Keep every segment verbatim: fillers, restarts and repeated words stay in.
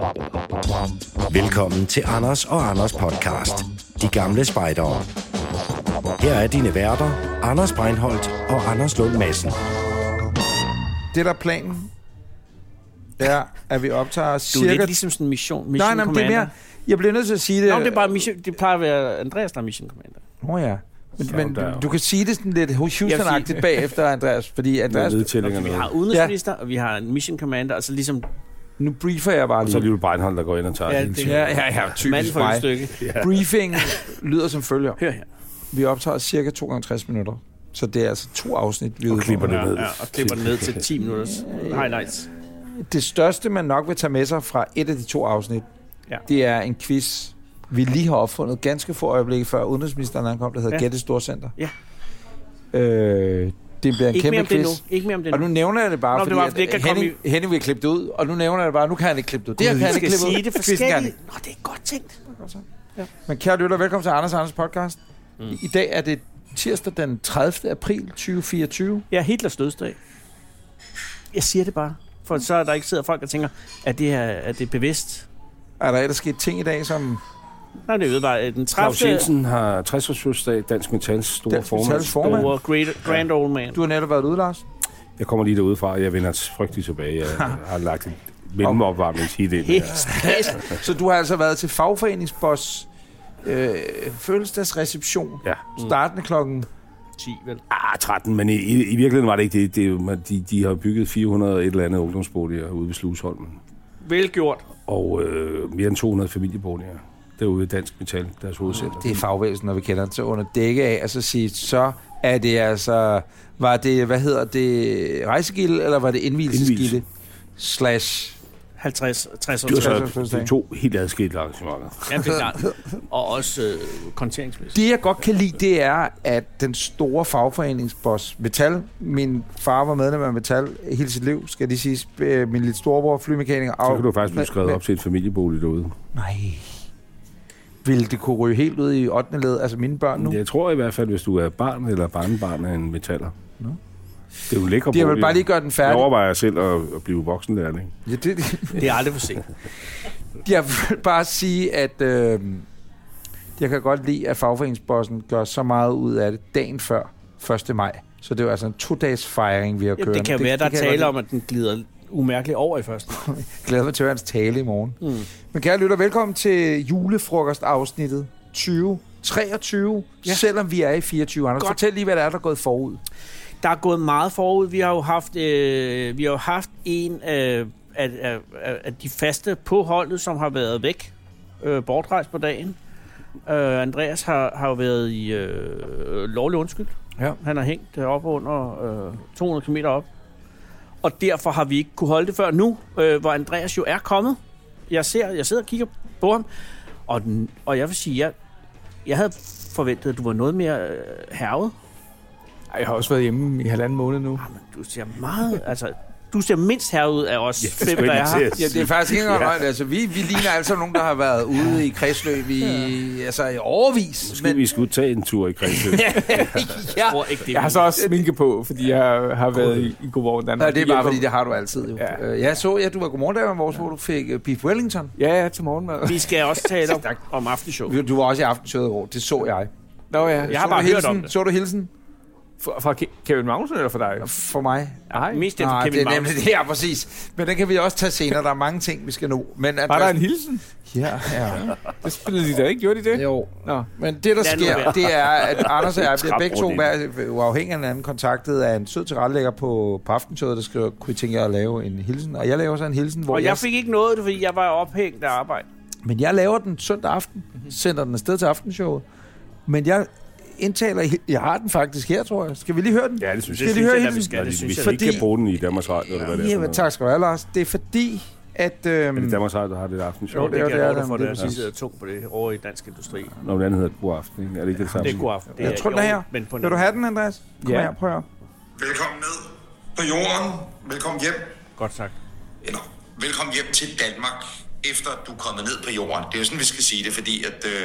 Velkommen til Anders og Anders podcast. De gamle spejdere. Her er dine værter, Anders Breinholt og Anders Lund Madsen. Det der er planen, er, at vi optager cirka... Du er lidt ligesom sådan en mission, mission nej, nej, det er mere... Jeg bliver nødt til at sige det... Nå, det er bare mission... Det plejer at være Andreas, der er mission commander. Åh oh, ja. Men, men du, du kan sige det sådan lidt Houston-agtigt bagefter, Andreas, fordi Andreas... Okay, vi har udenrigsminister, ja. Og vi har en mission commander, og så ligesom... Nu briefer jeg bare lige. Så er det jo Breinholt, der går ind og tager ja, hele det, ja, ja, ja, typisk mig. Stykke. Ja. Briefingen lyder som følger. Hør her. Vi optager cirka to gange tres minutter. Så det er altså to afsnit, vi udgår. Klipper det ned. Ja, og klipper det ned til ti minutters highlights. Det største, man nok vil tage med sig fra et af de to afsnit, ja. Det er en quiz, vi lige har opfundet ganske få øjeblikke før udenrigsministeren ankom, der hedder ja. Gætte Storcenter. Ja. Øh, det bliver en ikke kæmpe quiz. Nu. Ikke mere om det nu. Og nu nævner jeg det bare, Nå, fordi det var, fordi det Henning, i... Henning vil klippe det ud, og nu nævner jeg det bare, nu kan han ikke klippe det ud. Det kan han ikke klippe sige ud. Det forskelligt. Nå, det er godt tænkt. Ja. Men kære lytter, velkommen til Anders Anders podcast. Mm. I dag er det tirsdag den tredivte april tyve fireogtyve. Ja, Hitlers dødsdag. Jeg siger det bare, for så er der ikke sidder folk og tænker, at det er, at det er bevidst. Er der ellers sket ting i dag, som... Nej, det ved bare, den tredivte... Claus Jensen har tres års fødselsdag, Dansk Metals store Dansk formand. Metals formand. Store great, grand old man. Du har netop været ude, Lars. Jeg kommer lige derude fra, og jeg vender frygteligt tilbage. Jeg har lagt en mellemopvarmningshit ind. Ja. Så du har altså været til fagforeningsboss øh, fødselsdagsreception, ja. Startende klokken... ti, vel? Ah, tretten, men i, i, i virkeligheden var det ikke det. det de, de har bygget fire hundrede et eller andet ungdomsboliger ude ved Slusholmen. Velgjort. Og øh, mere end to hundrede familieboliger derude i Dansk Metal, deres hovedcenter. Det er fagvæsen, når vi kender det, så under dække af, altså sige, så er det altså, var det, hvad hedder det, rejsegilde, eller var det indvielsesgilde? Slash... halvtreds, tres det var så de to helt adskilte arrangementer. Ja, det er klart. Og også øh, konteringsmæssigt. Det, jeg godt kan lide, det er, at den store fagforeningsboss Metal, min far var medlem af Metal hele sit liv, skal de sige, min lidt storebror, flymekaniker. Så kan du faktisk blive skrevet op til en familiebolig derude. Nej. Vil det kunne ryge helt ud i ottende led, altså mine børn nu? Jeg tror i hvert fald, hvis du er barn eller barnebarn af en metaller. No. Det er jo lækker. Jeg vil bare lige gøre den færdig. Jeg overvejer selv at, at blive voksenlærling. Ja, det, det. det er aldrig for sent. Jeg vil bare sige, at øh, jeg kan godt lide, at fagforeningsbossen gør så meget ud af det dagen før første maj. Så det er jo altså en to-dages fejring, vi har kørt. Det kan det, være, der taler om, at den glider umærkeligt over i første. Glæder mig til at hans tale i morgen. Mm. Men kære lytter, velkommen til julefrokostafsnittet tyve treogtyve, ja. Selvom vi er i fireogtyve. Anders, fortæl lige, hvad der er, der er gået forud. Der er gået meget forud. Vi har jo haft, øh, vi har jo haft en øh, af, af, af de faste på holdet, som har været væk, øh, bortrejst på dagen. Øh, Andreas har, har jo været i øh, lovlig undskyld. Ja. Han har hængt op under øh, to hundrede kilometer op. Og derfor har vi ikke kunne holde det før nu, øh, hvor Andreas jo er kommet. Jeg ser, jeg sidder og kigger på ham, og, den, og jeg vil sige, jeg, jeg havde forventet, at du var noget mere øh, hærget. Jeg har også været hjemme i halvanden måned nu. Ja, men du ser meget, altså, du ser mindst herud af os yes, fem, der er her. Ja, det er faktisk ikke engang ja. Altså, vi, vi ligner altså nogen, der har været ude i kredsløb i, ja. altså, i overvis. Måske men... vi skulle tage en tur i kredsløb. ja. Jeg tror ikke, det jeg har så også sminke på, fordi jeg har været i, i Godmorgen Danmark. Ja, det er bare, fordi det har du altid. Jo. Ja. Jeg så, ja, du var Godmorgen der, hvor du fik uh, Beef Wellington. Ja, ja, til morgenmad. Vi skal også tale om, om aftenshow. Du var også i aftenshowet i år, det så jeg. Nå ja. Jeg har bare hørt om det. Så du hilsen? For, fra Kevin Magnussen eller for dig? For mig. Nej, mest det for Kevin det er Magnussen. Nemlig, det er præcis. Men den kan vi også tage senere. Der er mange ting, vi skal nå. Men var der en hilsen? Ja, ja. Det spillede de da ikke, gjorde de det? Jo. Nå. Men det, der sker, det er, at Anders og jeg bliver begge to uafhængig af hinanden kontaktet af en sød tilrettelægger på, på aftenshowet, der skriver, kunne I tænke jer at lave en hilsen? Og jeg laver så en hilsen, hvor og jeg, jeg fik ikke noget, fordi jeg var ophængt af arbejde. Men jeg laver den søndag aften, mm-hmm. sender den afsted til aftenshowet. Men jeg indtaler, jeg har den faktisk her, tror jeg. Skal vi lige høre den? Ja, det synes skal jeg. Vi lige høre det, den? skal, det synes jeg. Fordi, vi ikke kan bruge den i Danmarks Radio, eller hvad det er. Ja, tak skal du have, Lars. Det er fordi, at... Øhm, er det Danmarks Radio, der har det et aftenshow? Jo, det, det, det er det, for det er præcis tungt på det over i Dansk Industri. Nå, den anden hedder God Aften, ikke? Er det ikke det samme? Det er God Aften. Jeg tror, den er her. Vil du have den, Andreas? Kom ja. her, prøv her. Velkommen ned på jorden. Velkommen hjem. Godt sagt. Eller, velkommen hjem til Danmark, efter du er kommet ned på jorden. Det er jo sådan, vi skal sige det, fordi at... Øh,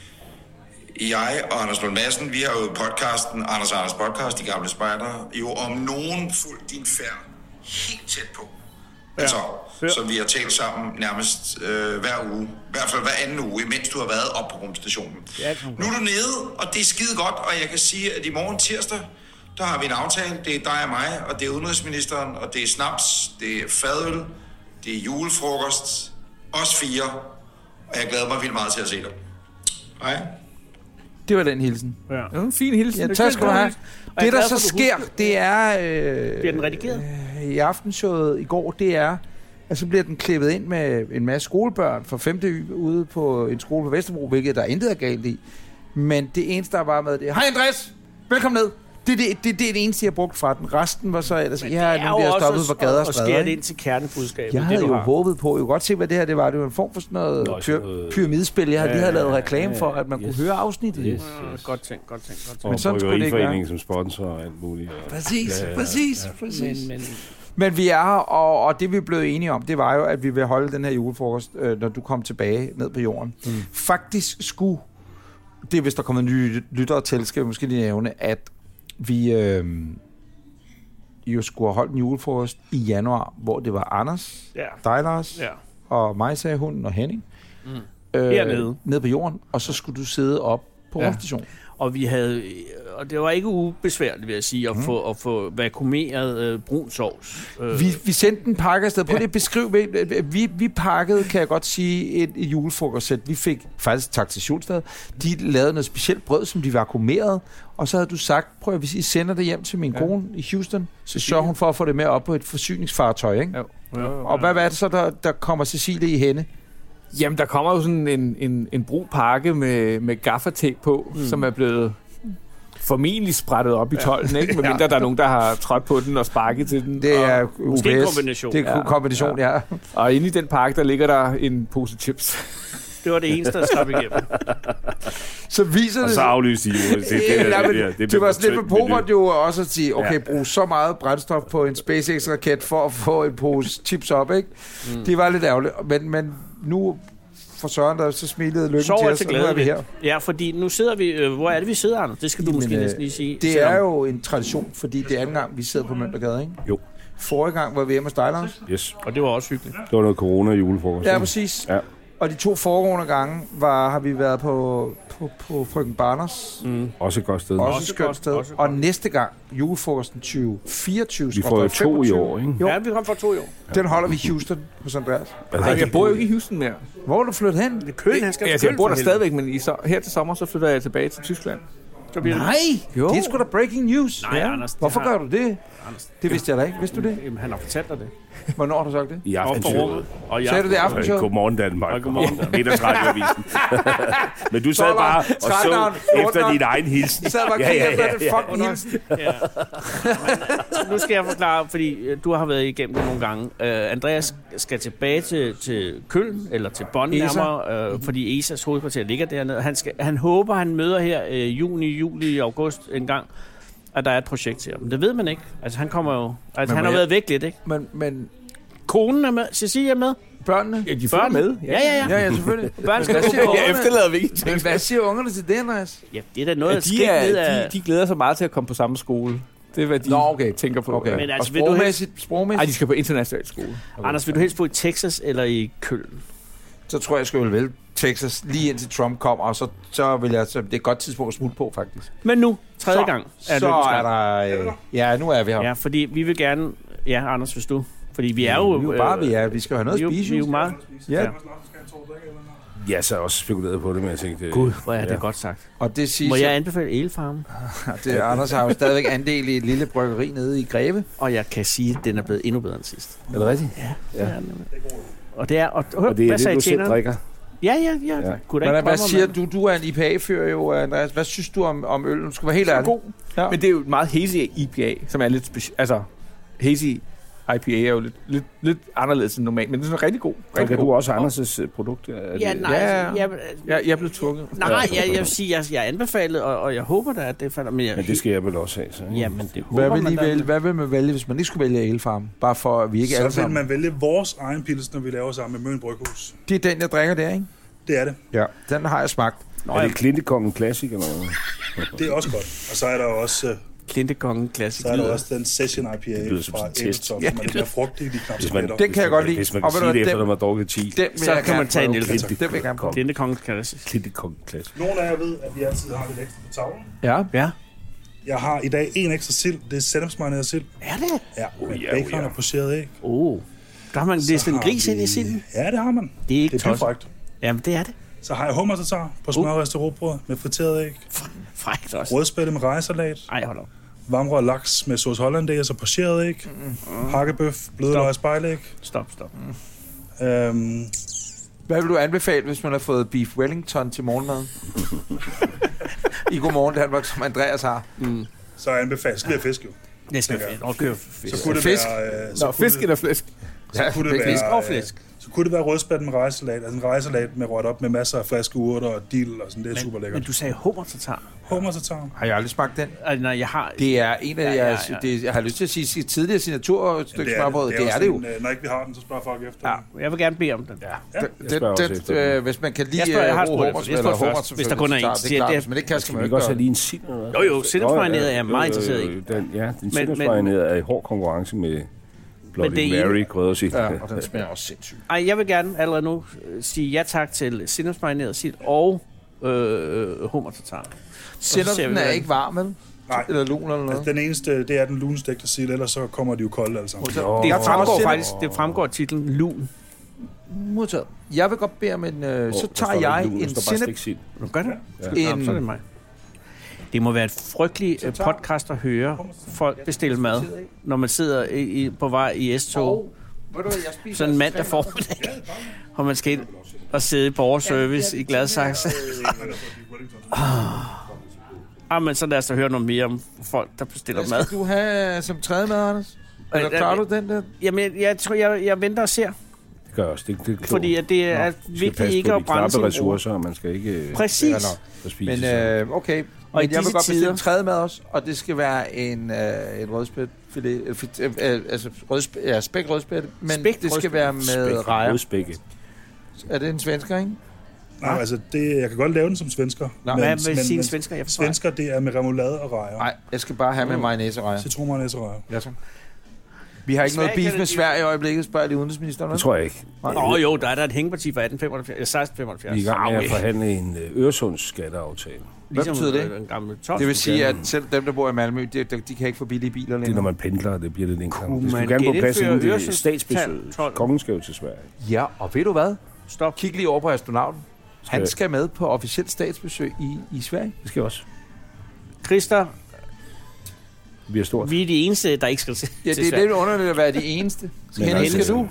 jeg og Anders Lund Madsen, vi har jo podcasten, Anders og Anders podcast, De Gamle Spejdere, jo om nogen fuldt din færd helt tæt på. Ja. Altså, ja. Så vi har talt sammen nærmest øh, hver uge. I hvert fald hver anden uge, imens du har været op på rumstationen. Ja, nu er du nede, og det er skide godt, og jeg kan sige, at i morgen tirsdag, der har vi en aftale. Det er dig og mig, og det er udenrigsministeren, og det er snaps, det er fadøl, det er julefrokost, os fire, og jeg glæder mig vildt meget til at se dig. Hej. Det var den hilsen. Ja. Det var en fin hilsen. Ja, tak skal du have. Det, der så sker, det er... Øh, bliver den redigeret? Øh, I aftenshowet i går, det er... at så bliver den klippet ind med en masse skolebørn fra femte Y ude på en skole på Vesterbro, hvilket der intet er galt i. Men det eneste, der var med, det er... Hej Andreas! Velkommen ned! Det er det, det, det, er det eneste, jeg brugte fra den. Resten var så ellers... Men ja, det er nogle, der stoppet for gader og stræder. Og skære det ind til kernebudskabet. Jeg havde det, jo har. håbet på... Jeg kunne godt se, hvad det her det var. Det var en form for sådan noget, Nå, pyr- noget... pyramidespil. Jeg havde, ja, de havde lavet reklame ja, ja, for, at man yes. kunne høre afsnittet. Yes, yes. Godt tænkt, godt tænkt. Godt tænkt. Men sådan skulle det ikke være. Som sponsor og alt muligt. Præcis, ja, ja, præcis, ja. præcis. Men, men... Men vi er her, og, og det vi blev enige om, det var jo, at vi vil holde den her julefrokost, øh, når du kom tilbage ned på jorden. Mm. Faktisk skulle, det er hvis der kommer nye lyttere til, skal vi måske lige nævne, at vi øh, jo skulle have holdt en julefrokost i januar, hvor det var Anders, ja. dig Lars, ja. og mig, sagde hunden, og Henning. Mm. Øh, Hernede. Nede på jorden, og så skulle du sidde op på ja. rumstationen. Og vi havde, og det var ikke ubesværligt, vil jeg sige, at, mm. få, at få vakuumeret øh, brun sovs. Øh. Vi, vi sendte en pakke afsted. Prøv lige at beskrive. Vi, vi pakkede, kan jeg godt sige, et, et julefrokostsæt. Vi fik faktisk tak til Schulstad. De lavede noget specielt brød, som de vakuumerede. Og så havde du sagt, prøv at I sender det hjem til min ja. kone i Houston, så sørger hun for at få det med op på et forsyningsfartøj, ikke? Jo. Jo, jo, jo. Og hvad, hvad er det så, der, der kommer Cecilie i hende? Jamen, der kommer jo sådan en, en, en brun pakke med, med gaffatape på, mm. som er blevet formentlig sprættet op i tolden, ikke? Medmindre ja. der er nogen, der har trådt på den og sparket til den. Det er U B S. Det er kombination. Det er ja. kombination, ja. ja. Og inde i den pakke, der ligger der en pose chips. Det var det eneste, der slap igennem. Så viser det... Og så aflyste I jo. Det, det, det, ja, det, det, det, det var sådan lidt på Popert jo også at sige, okay, ja. brug så meget brændstof på en SpaceX-raket for at få en pose chips op, ikke? Mm. Det var lidt ærgerligt. Men, men nu... for Søren, der så smilede lykken til os, og nu er vi her. Ja, fordi nu sidder vi... Øh, hvor er det, vi sidder, Anders? Det skal du Jamen, måske næsten lige sige. Det selvom. er jo en tradition, fordi det er anden gang, vi sidder på Møntergade, ikke? Jo. Forrige gang var vi hjemme hos dig, Lars. Yes. Og det var også hyggeligt. Det var noget corona-julefrokost. Ja, præcis. Ja. Og de to foregående gange var, har vi været på, på, på Frøken Barners. Mm. Også et godt sted. Også, også et skønt sted. Også og næste gang, julefrokosten tyve fireogtyve. Vi får jo to i år, ikke? Jo. Ja, vi kommer for to i år. Den holder vi i Houston hos Andreas. Altså, jeg bor jo ikke i Houston mere. Hvor er du flyttet hen? Det er Køln, han skal ja, jeg bor der stadigvæk, men i så, her til sommer, så flytter jeg tilbage til Tyskland. Nej, jo. Det er sgu da breaking news. Nej, ja. Anders. Hvorfor har... gør du det? Anders. Det vidste jeg da ikke. Vidste du det? Jamen, han har fortalt dig det. Hvornår har du sagt det? I aftenshowet. Sagde du det i aftenshowet? Godmorgen Danmark. Godmorgen Danmark. Middagsradioavisen. Men du sad bare og så efter din egen hilsen. Du sad bare og kiggede efter den fucking hilsen. Nu skal jeg forklare, fordi du har været igennem det nogle gange. Uh, Andreas skal tilbage til, til Køln, eller til Bonn nærmere, uh, fordi E S A's hovedkvarter ligger dernede. Han, skal, han håber, han møder her uh, juni, juli, august en gang, at der er et projekt til ham. Det ved man ikke. Altså, han kommer jo... Altså, han har jeg... været væk lidt, ikke? Men, men... Konen er med. Cecilie er med. Børnene? Ja, de følger med. Ja, ja, ja. Ja, ja, selvfølgelig. Børn skal hvad siger ungerne? Jeg efterlader vi ikke. Men hvad siger ungerne til det, Andreas? Ja, det er da noget, ja, de, er, ned af... de, de glæder sig meget til at komme på samme skole. Det er, hvad de Nå, okay. tænker på. Okay. Men altså, og sprogmæssigt? Sprogmæssigt? Nej, de skal på international skole. Okay. Anders, vil du helst bo i Texas eller i Køln? Så tror jeg, jeg skal vælge Texas lige indtil Trump kommer, og så, så vil jeg... Så det er et godt tidspunkt at smutte på, faktisk. Men nu, tredje så, gang. Er så er der... Øh, ja, nu er vi her. Ja, fordi vi vil gerne... Ja, Anders, hvis du... Fordi vi er jo... Vi er jo bare, vi er. Vi skal have noget at spise. Vi er jo meget... Ja. Ja, så har jeg også spekuleret på det, men jeg tænkte... Gud, hvor er det ja. godt sagt. Og det siger, må jeg anbefale Elfarm? det, Anders har jo stadigvæk andel i et lille bryggeri nede i Greve. Og jeg kan sige, at den er blevet endnu bedre end sidst. Er det rigtigt? Ja. ja. Og det er... Og, hør, og det er det, du selv drikker? Ja, ja, ja. ja. Men hvad siger du? Du er en I P A-fører jo, Andreas. Hvad synes du om, om øllen? Du skal være helt ærlig. God. Ja. Men det er jo et meget hazy I P A, som er lidt specielt. Altså, hazy I P A er jo lidt, lidt, lidt anderledes end normalt, men det er sådan rigtig god. Så kan du også Anders' produkt? Ja, nej. Ja, jeg, jeg, jeg, jeg er blevet tvunget. Nej, jeg, jeg vil sige, jeg, jeg anbefaler, og, og jeg håber da, at det falder. Men, jeg, men det skal jeg vel også have, så. Ja, men det hvad vil, man vælge, hvad vil man vælge, hvis man ikke skulle vælge Elfarm? Bare for, at vi ikke så alle sammen... Så vil man vælge vores egen pils, når vi laver sammen med Møn Bryghus. Det er den, jeg drikker der, ikke? Det er det. Ja, den har jeg smagt. Nå, er det Klintekongen Classic eller noget? Det er også godt. Og så er der også... Uh, Klintekongen Classic. Så er der også den Session I P A fra Æbeltoft, som er lidt mere frugtig, de knap så lettere. Den kan jeg godt lide. Hvis man kan sige det, efter når man har drukket ti. Så kan man tage en øl. Det vil jeg gerne prøve. Klintekongen Classic. Klintekongen Classic. Nogle af jer ved, at vi altid har lidt ekstra på tavlen. Ja. Ja. Jeg har i dag en ekstra sild. Det er sennepsmarineret sild. Er det? Ja, med Oh, ja, bacon oh, ja. og pocheret æg. Oh. Der har man læst en gris ind i silden. Ja, det har man. Det er ikke Det er tosset. perfekt. Jamen, det er det. Så har jeg hummertartar på smørristet rugbrød med friteret æg. Frækt også. Rødspætte med rejesalat. Ej, hold op. Varmrød laks med sauce hollandaise og pocheret æg. Mm. Hakkebøf, blødløg og spejlæg. Stop, stop. Mm. Øhm, Hvad vil du anbefale, hvis man har fået beef wellington til morgenmad? I Godmorgen Danmark, som Andreas har. Mm. så anbefaler skal vi have fisk jo. Det skal være. Og købe fisk. Så kunne det Fisk? være... Øh, så Nå, kunne fisk det, eller flæsk? så kunne det være, Fisk og flæsk. Så kunne det være rødspætte med rejesalat. Altså en rejesalat med rødt op med masser af friske urter og dill og sådan. Det er super Men lækkert. du sagde hummertartar. Hummertartar. Har jeg aldrig smagt den? Altså, nej, jeg har... Det er en af Ja, ja, jeres, ja. Det, jeg har lyst til at sige sit tidligere signaturstykke smørbrød. Det er også det jo. en, øh, når ikke vi har den, så spørger folk efter Ja, den. jeg vil gerne bede om den. Ja. Jeg Det, spørger også det, efter den. øh, hvis man kan lide Jeg spørger- jeg har øh, spurgt rå efter- hummer jeg eller spørger hummer, først, hvis der kun er selvfølgelig, en. så Det er- klart, det er- men det kan skal Skal man vi jo ikke også have gøre. lige en sild? eller hvad? Jo, jo, sennepsmarineret er jeg meget interesseret i. Den, ja, den men- sennepsmarineret er i hård konkurrence med Bloody det er Mary, kryddersild. Ja, og den smager også sindssygt. Ej, jeg vil gerne allerede nu øh, sige ja tak til sennepsmarineret sild og øh, hummertartar. Sendersen er ikke varm, vel? Nej. Eller lun eller noget? Altså, den eneste, det er den lunstegte sild, ellers så kommer de jo kolde alle sammen. Det Jeg tager fremgår også faktisk, det fremgår af titlen Lun. Modtaget. Jeg vil godt bede om en... Øh, så tager jeg en sennep... Du gør det? Ja. Nå, så er det mig. Det må være et frygteligt øh, podcast at høre folk bestille mad, når man sidder i, i, på vej i S-tog. Ved du hvad, jeg spiser Sådan en mandag formiddag, og man skal ind og sidde i borgerservice i Gladsaxe. Ah, men så lad os da høre noget mere om folk, der bestiller Hvad mad. skal du have som tredje mad, Anders? Eller Øh, klarer øh, du den der? Jamen, jeg, jeg tror, jeg, jeg venter og ser, Det gør jeg også. Det, det er klogt. fordi at det er vigtigt ikke at brænde sine ressourcer, ressourcer. og man skal ikke Præcis. øh, spise Men sådan. øh, okay. Og i Men jeg vil disse godt bestille tider- en tredje mad også, og det skal være en, øh, en rødspætfilet, øh, fit- øh, øh, altså rødspæt, ja, spæk rødspætte, men Spæk det skal rødspætte. være med Spæk, rejer. rødspække. Er det en svensker, ikke? Nej, altså, det, jeg kan godt lave den som svensker. Nå, Hvad vil sige en svensker? Jeg forstår. Svensker, det er med remoulade og rejer. Nej, jeg skal bare have med mayonnaise og rejer. Citronmayonnaise og rejer. Ja, så. Vi har ikke noget Sverige beef kan med det- Sverige i øjeblikket, spørger de udenrigsministeren. Det tror jeg ikke. Nå jo, der er der et hængeparti fra atten femoghalvfjerds, seksten femoghalvfjerds. Vi er i gang med at forhandle en øh, Øresunds skatteaftale. Hvad betyder det? Den gamle tolv. Det vil sige, at selv dem, der bor i Malmø, de, de, de kan ikke få billige biler Det er, når længere. man pendler, det bliver lidt enklere. Kunne Det man skulle gerne på plads genindføre inden det Øresunds statsbesøg. tolv? Kongen skal jo til Sverige. Ja, og ved du hvad? Stop. Kig lige over på astronauten. Han Skal- skal med på officielt statsbesøg i, i Sverige. Det skal også. Christer, Det bliver stort. vi er de eneste, der ikke skal til Ja, det er Sverige. lidt underligt at være de eneste. Men Henning, altså- skal du?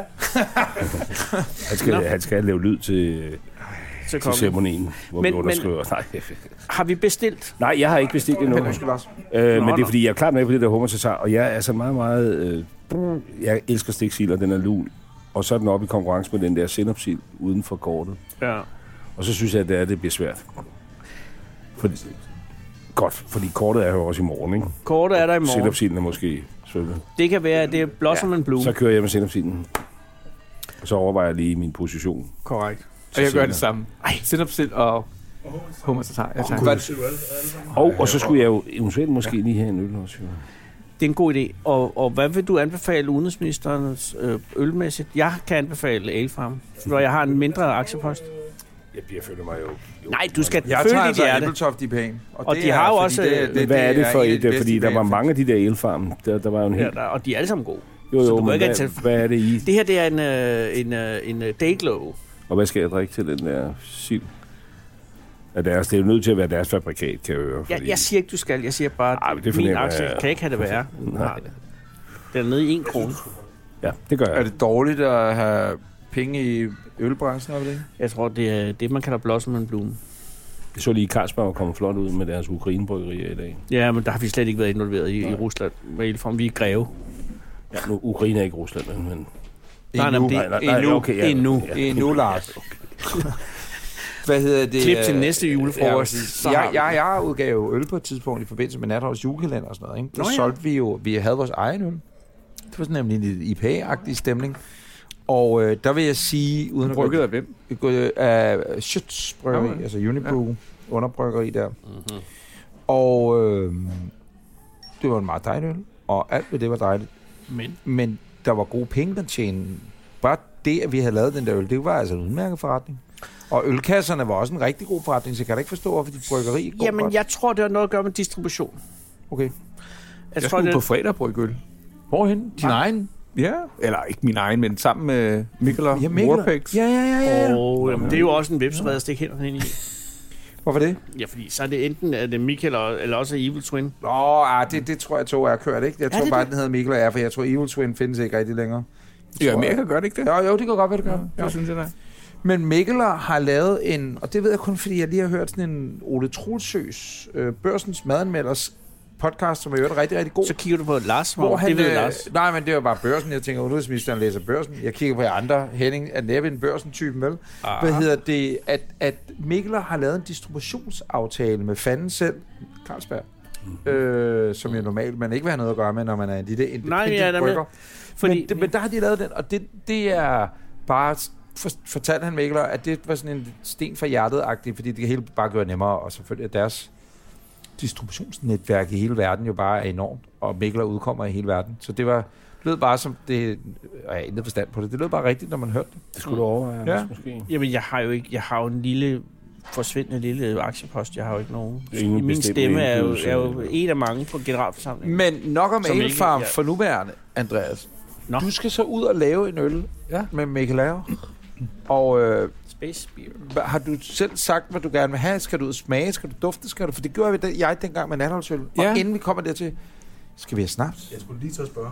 Han skal, han skal lave lyd til, til til kongen. ceremonien, hvor Men- vi underskriver. Nej. Har vi bestilt? Nej, jeg har ikke bestilt endnu. Undskyld, Lars. Øh, Nå, men det er nå. fordi, jeg er klart med på det der hummertartar, og jeg er altså meget, meget... Øh, brr, jeg elsker stegsild, og den er lun. Og så er den oppe i konkurrence med den der sennepsild uden for kortet. Ja. Og så synes jeg, at det, er, det bliver svært. Fordi, godt, fordi kortet er jo også i morgen, ikke? Kortet er der i morgen. Sennepsilden er måske svømmet. Det kan være, at det er Blossom and Bloom. Så kører jeg med sennepsilden. Og så overvejer jeg lige min position. Korrekt. Og jeg gør senere. det samme. Sennepsild og hummertartar. Jeg tager. Hvad- Og, og så skulle jeg jo eventuelt måske lige have en øl også. Jo. Det er en god idé. Og, og hvad vil du anbefale udenrigsministerens øh, ølmæssigt? Jeg kan anbefale Ale Farm, når jeg har en mindre aktiepost. Jeg, jeg føler mig jo... jo Nej, du skal Jeg føle tager dit altså hjerte. Æbletoft i pæn. Og det de er, har jo fordi også- det, Hvad er det for en af et? de Fordi bedste der var i mange af de der elfarme. Der, der var jo en Ja, helt... der, og de er alle sammen gode. Jo, så jo, du må men ikke hvad, tage- hvad er det i? Det her, det er en, øh, en, øh, en øh, Dayglow. Og hvad skal jeg drikke til den der sild? Er deres, det er jo nødt til at være deres fabrikat, kan jeg høre. Jeg, jeg siger ikke, du skal. Jeg siger bare, Ej, men det at min fornemmer aktie jeg. kan ikke have det værre. Nej. Den er nede i en krone. Ja, det gør jeg. Er det dårligt at have penge i ølbranchen, eller det? Jeg tror, det er det, man kalder Blossom and Bloom. Jeg så lige Carlsberg komme flot ud med deres Ukraine-bryggerier i dag. Ja, men der har vi slet ikke været involveret i, i Rusland. Med Elform. Vi er Greve. Ja, nu, Ukraine er ikke Rusland, men... men Nej, nej, Endnu. det- nej, nej, nej, Endnu. okay, ja, Endnu. Ja, Endnu, Lars. Hvad hedder det? Klip til øh, næste julefrokost. Ja, Så jeg, har vi- jeg, jeg udgav jo øl på et tidspunkt i forbindelse med Natholds julekalender og sådan noget. Ikke? Der Nå ja. solgte vi jo, vi havde vores egen øl. Det var sådan nemlig en lidt I P A-agtig stemning. Og øh, der vil jeg sige, uden at Brygget af hvem? gå af Schütz Bryggeri, Okay. altså Unibrew, ja. Underbryggeri der. Mm-hmm. Og øh, det var en meget dejlig øl, og alt ved det var dejligt. Men? Men der var gode penge, den tjene. Bare det, at vi havde lavet den der øl, det var altså en udmærket forretning. Og ølkasserne var også en rigtig god forretning, så jeg kan da ikke forstå, hvorfor de bryggeri går Jamen, godt. jeg tror, det har noget at gøre med distribution. Okay. Jeg, Jeg, jeg tror, skulle det på fredag brygge øl. Hvorhen? Din egen? Ja, eller ikke min egen, men sammen med Mikkel og Ja, Mikkel. Warpex. Ja, ja, ja, ja. Og jamen, det er jo også en vipserede at stikke hænderne ind i. Hvorfor det? Ja, fordi så er det enten er det Mikkel, eller, eller også Evil Twin. Nå, ah, det, det tror jeg, to er kørt, ikke? Jeg tror det bare, det? den hedder Mikkel og er, for jeg tror, Evil Twin findes ikke rigtig længere. Ja, Amerika gør det ikke det? Jo, jo, det kan godt være, det gør. Ja, Ja. det synes jeg da. Men Mikkeler har lavet en, og det ved jeg kun, fordi jeg lige har hørt sådan en Ole Troelsøs, øh, Børsens Madanmelders podcast, som er jo rigtig, rigtig god. Så kigger du på Lars, Hvor han, det ved øh, Lars. Nej, men det er jo bare Børsen. Jeg tænker, udenrigsministeren læser Børsen. Jeg kigger på jer andre. Henning er næppe en Børsen-typen, vel? Aha. Hvad hedder det? At, at Mikkeler har lavet en distributionsaftale med fanden selv, Carlsberg, mm-hmm. øh, som jo normalt man ikke vil have noget at gøre med, når man er en lille independent brygger. Fordi, Men, det, men der har de lavet den, og det, det er bare... For, fortalte han Mikkeler, at det var sådan en sten for hjertet-agtigt, fordi det kan hele bare gøre nemmere, og selvfølgelig at deres distributionsnetværk i hele verden jo bare er enormt, og Mikkeler udkommer i hele verden. Så det var det lød bare som det, og jeg har intet forstand på det, det lød bare rigtigt, når man hørte det. Det skulle du overveje, Ja. ja. måske. Jamen, jeg har jo ikke, jeg har jo en lille forsvindende lille aktiepost. Jeg har jo ikke nogen. Ingen Min bestemt stemme er jo, indflydelse. er jo en af mange på generalforsamlingen. Men nok om Som ikke- Alefarm ja. for nuværende, Andreas. Nå. Du skal så ud og lave en øl Ja. med Mikkel Lager. Og øh, Space Beer. Hva- har du selv sagt, hvad du gerne vil have? Skal du ud og smage? Skal du dufte? Skal du? For det gjorde vi den, jeg dengang med natholdsøl. Ja. Og inden vi kommer dertil, skal vi have snaps? Jeg skulle lige til at spørge.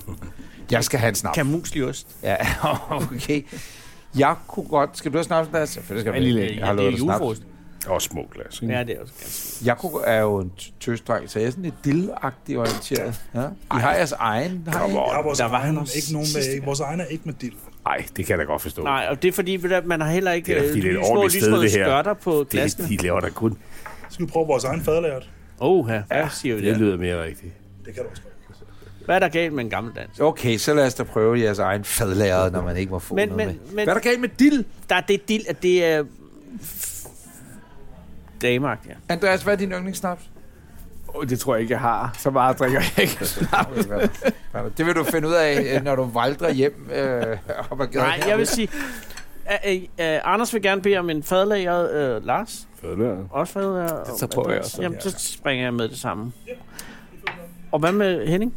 Jeg skal have en snaps. Kamuslig ost. Ja, okay. Jeg kunne godt... Skal du have snaps, Lars? Selvfølgelig skal En vi. lille- Jeg Ja, har det er lovet dig snaps. julefrost. Og små glas, ikke? Ja, det er også ganske. Jeg kunne, er jo en t- tøsdreng, så jeg er sådan lidt dill-agtigt orienteret. Ja. I har jeres egen. Har I? Jeg har vores Der var han egen, også ikke nogen sidste med, gang. vores egen er ikke med dild. Nej, det kan jeg da godt forstå. Nej, og det er fordi, ved du, at man har heller ikke Det er da, fordi det er et lysrøde- ordentligt sted, lysrøde det her. skørter på det, glasene. de laver da kun. Skal vi prøve vores egen fadlagert? Åh, her. Hvad siger vi Det der? lyder mere rigtigt. Det kan du også godt. Hvad er der galt med en gammel dans? Okay, så lad os da prøve jeres egen fadlageret, når man ikke må få Men- noget men- med. men- Hvad er der galt med dill? Der er det dild, at det er damagt, ja. Andreas, hvad er din yndlingssnaps? Oh, det tror jeg ikke, jeg har. Så meget drikker jeg ikke. Det vil du finde ud af, når du valdrer hjem øh, op ad gaden. Nej, jeg vil sige... Uh, uh, uh, Anders vil gerne bede om en fadlageret uh, Lars. Fadlageret. Også fadlageret. Så prøver jeg også. Jamen, så springer jeg med det samme. Og hvad med Henning?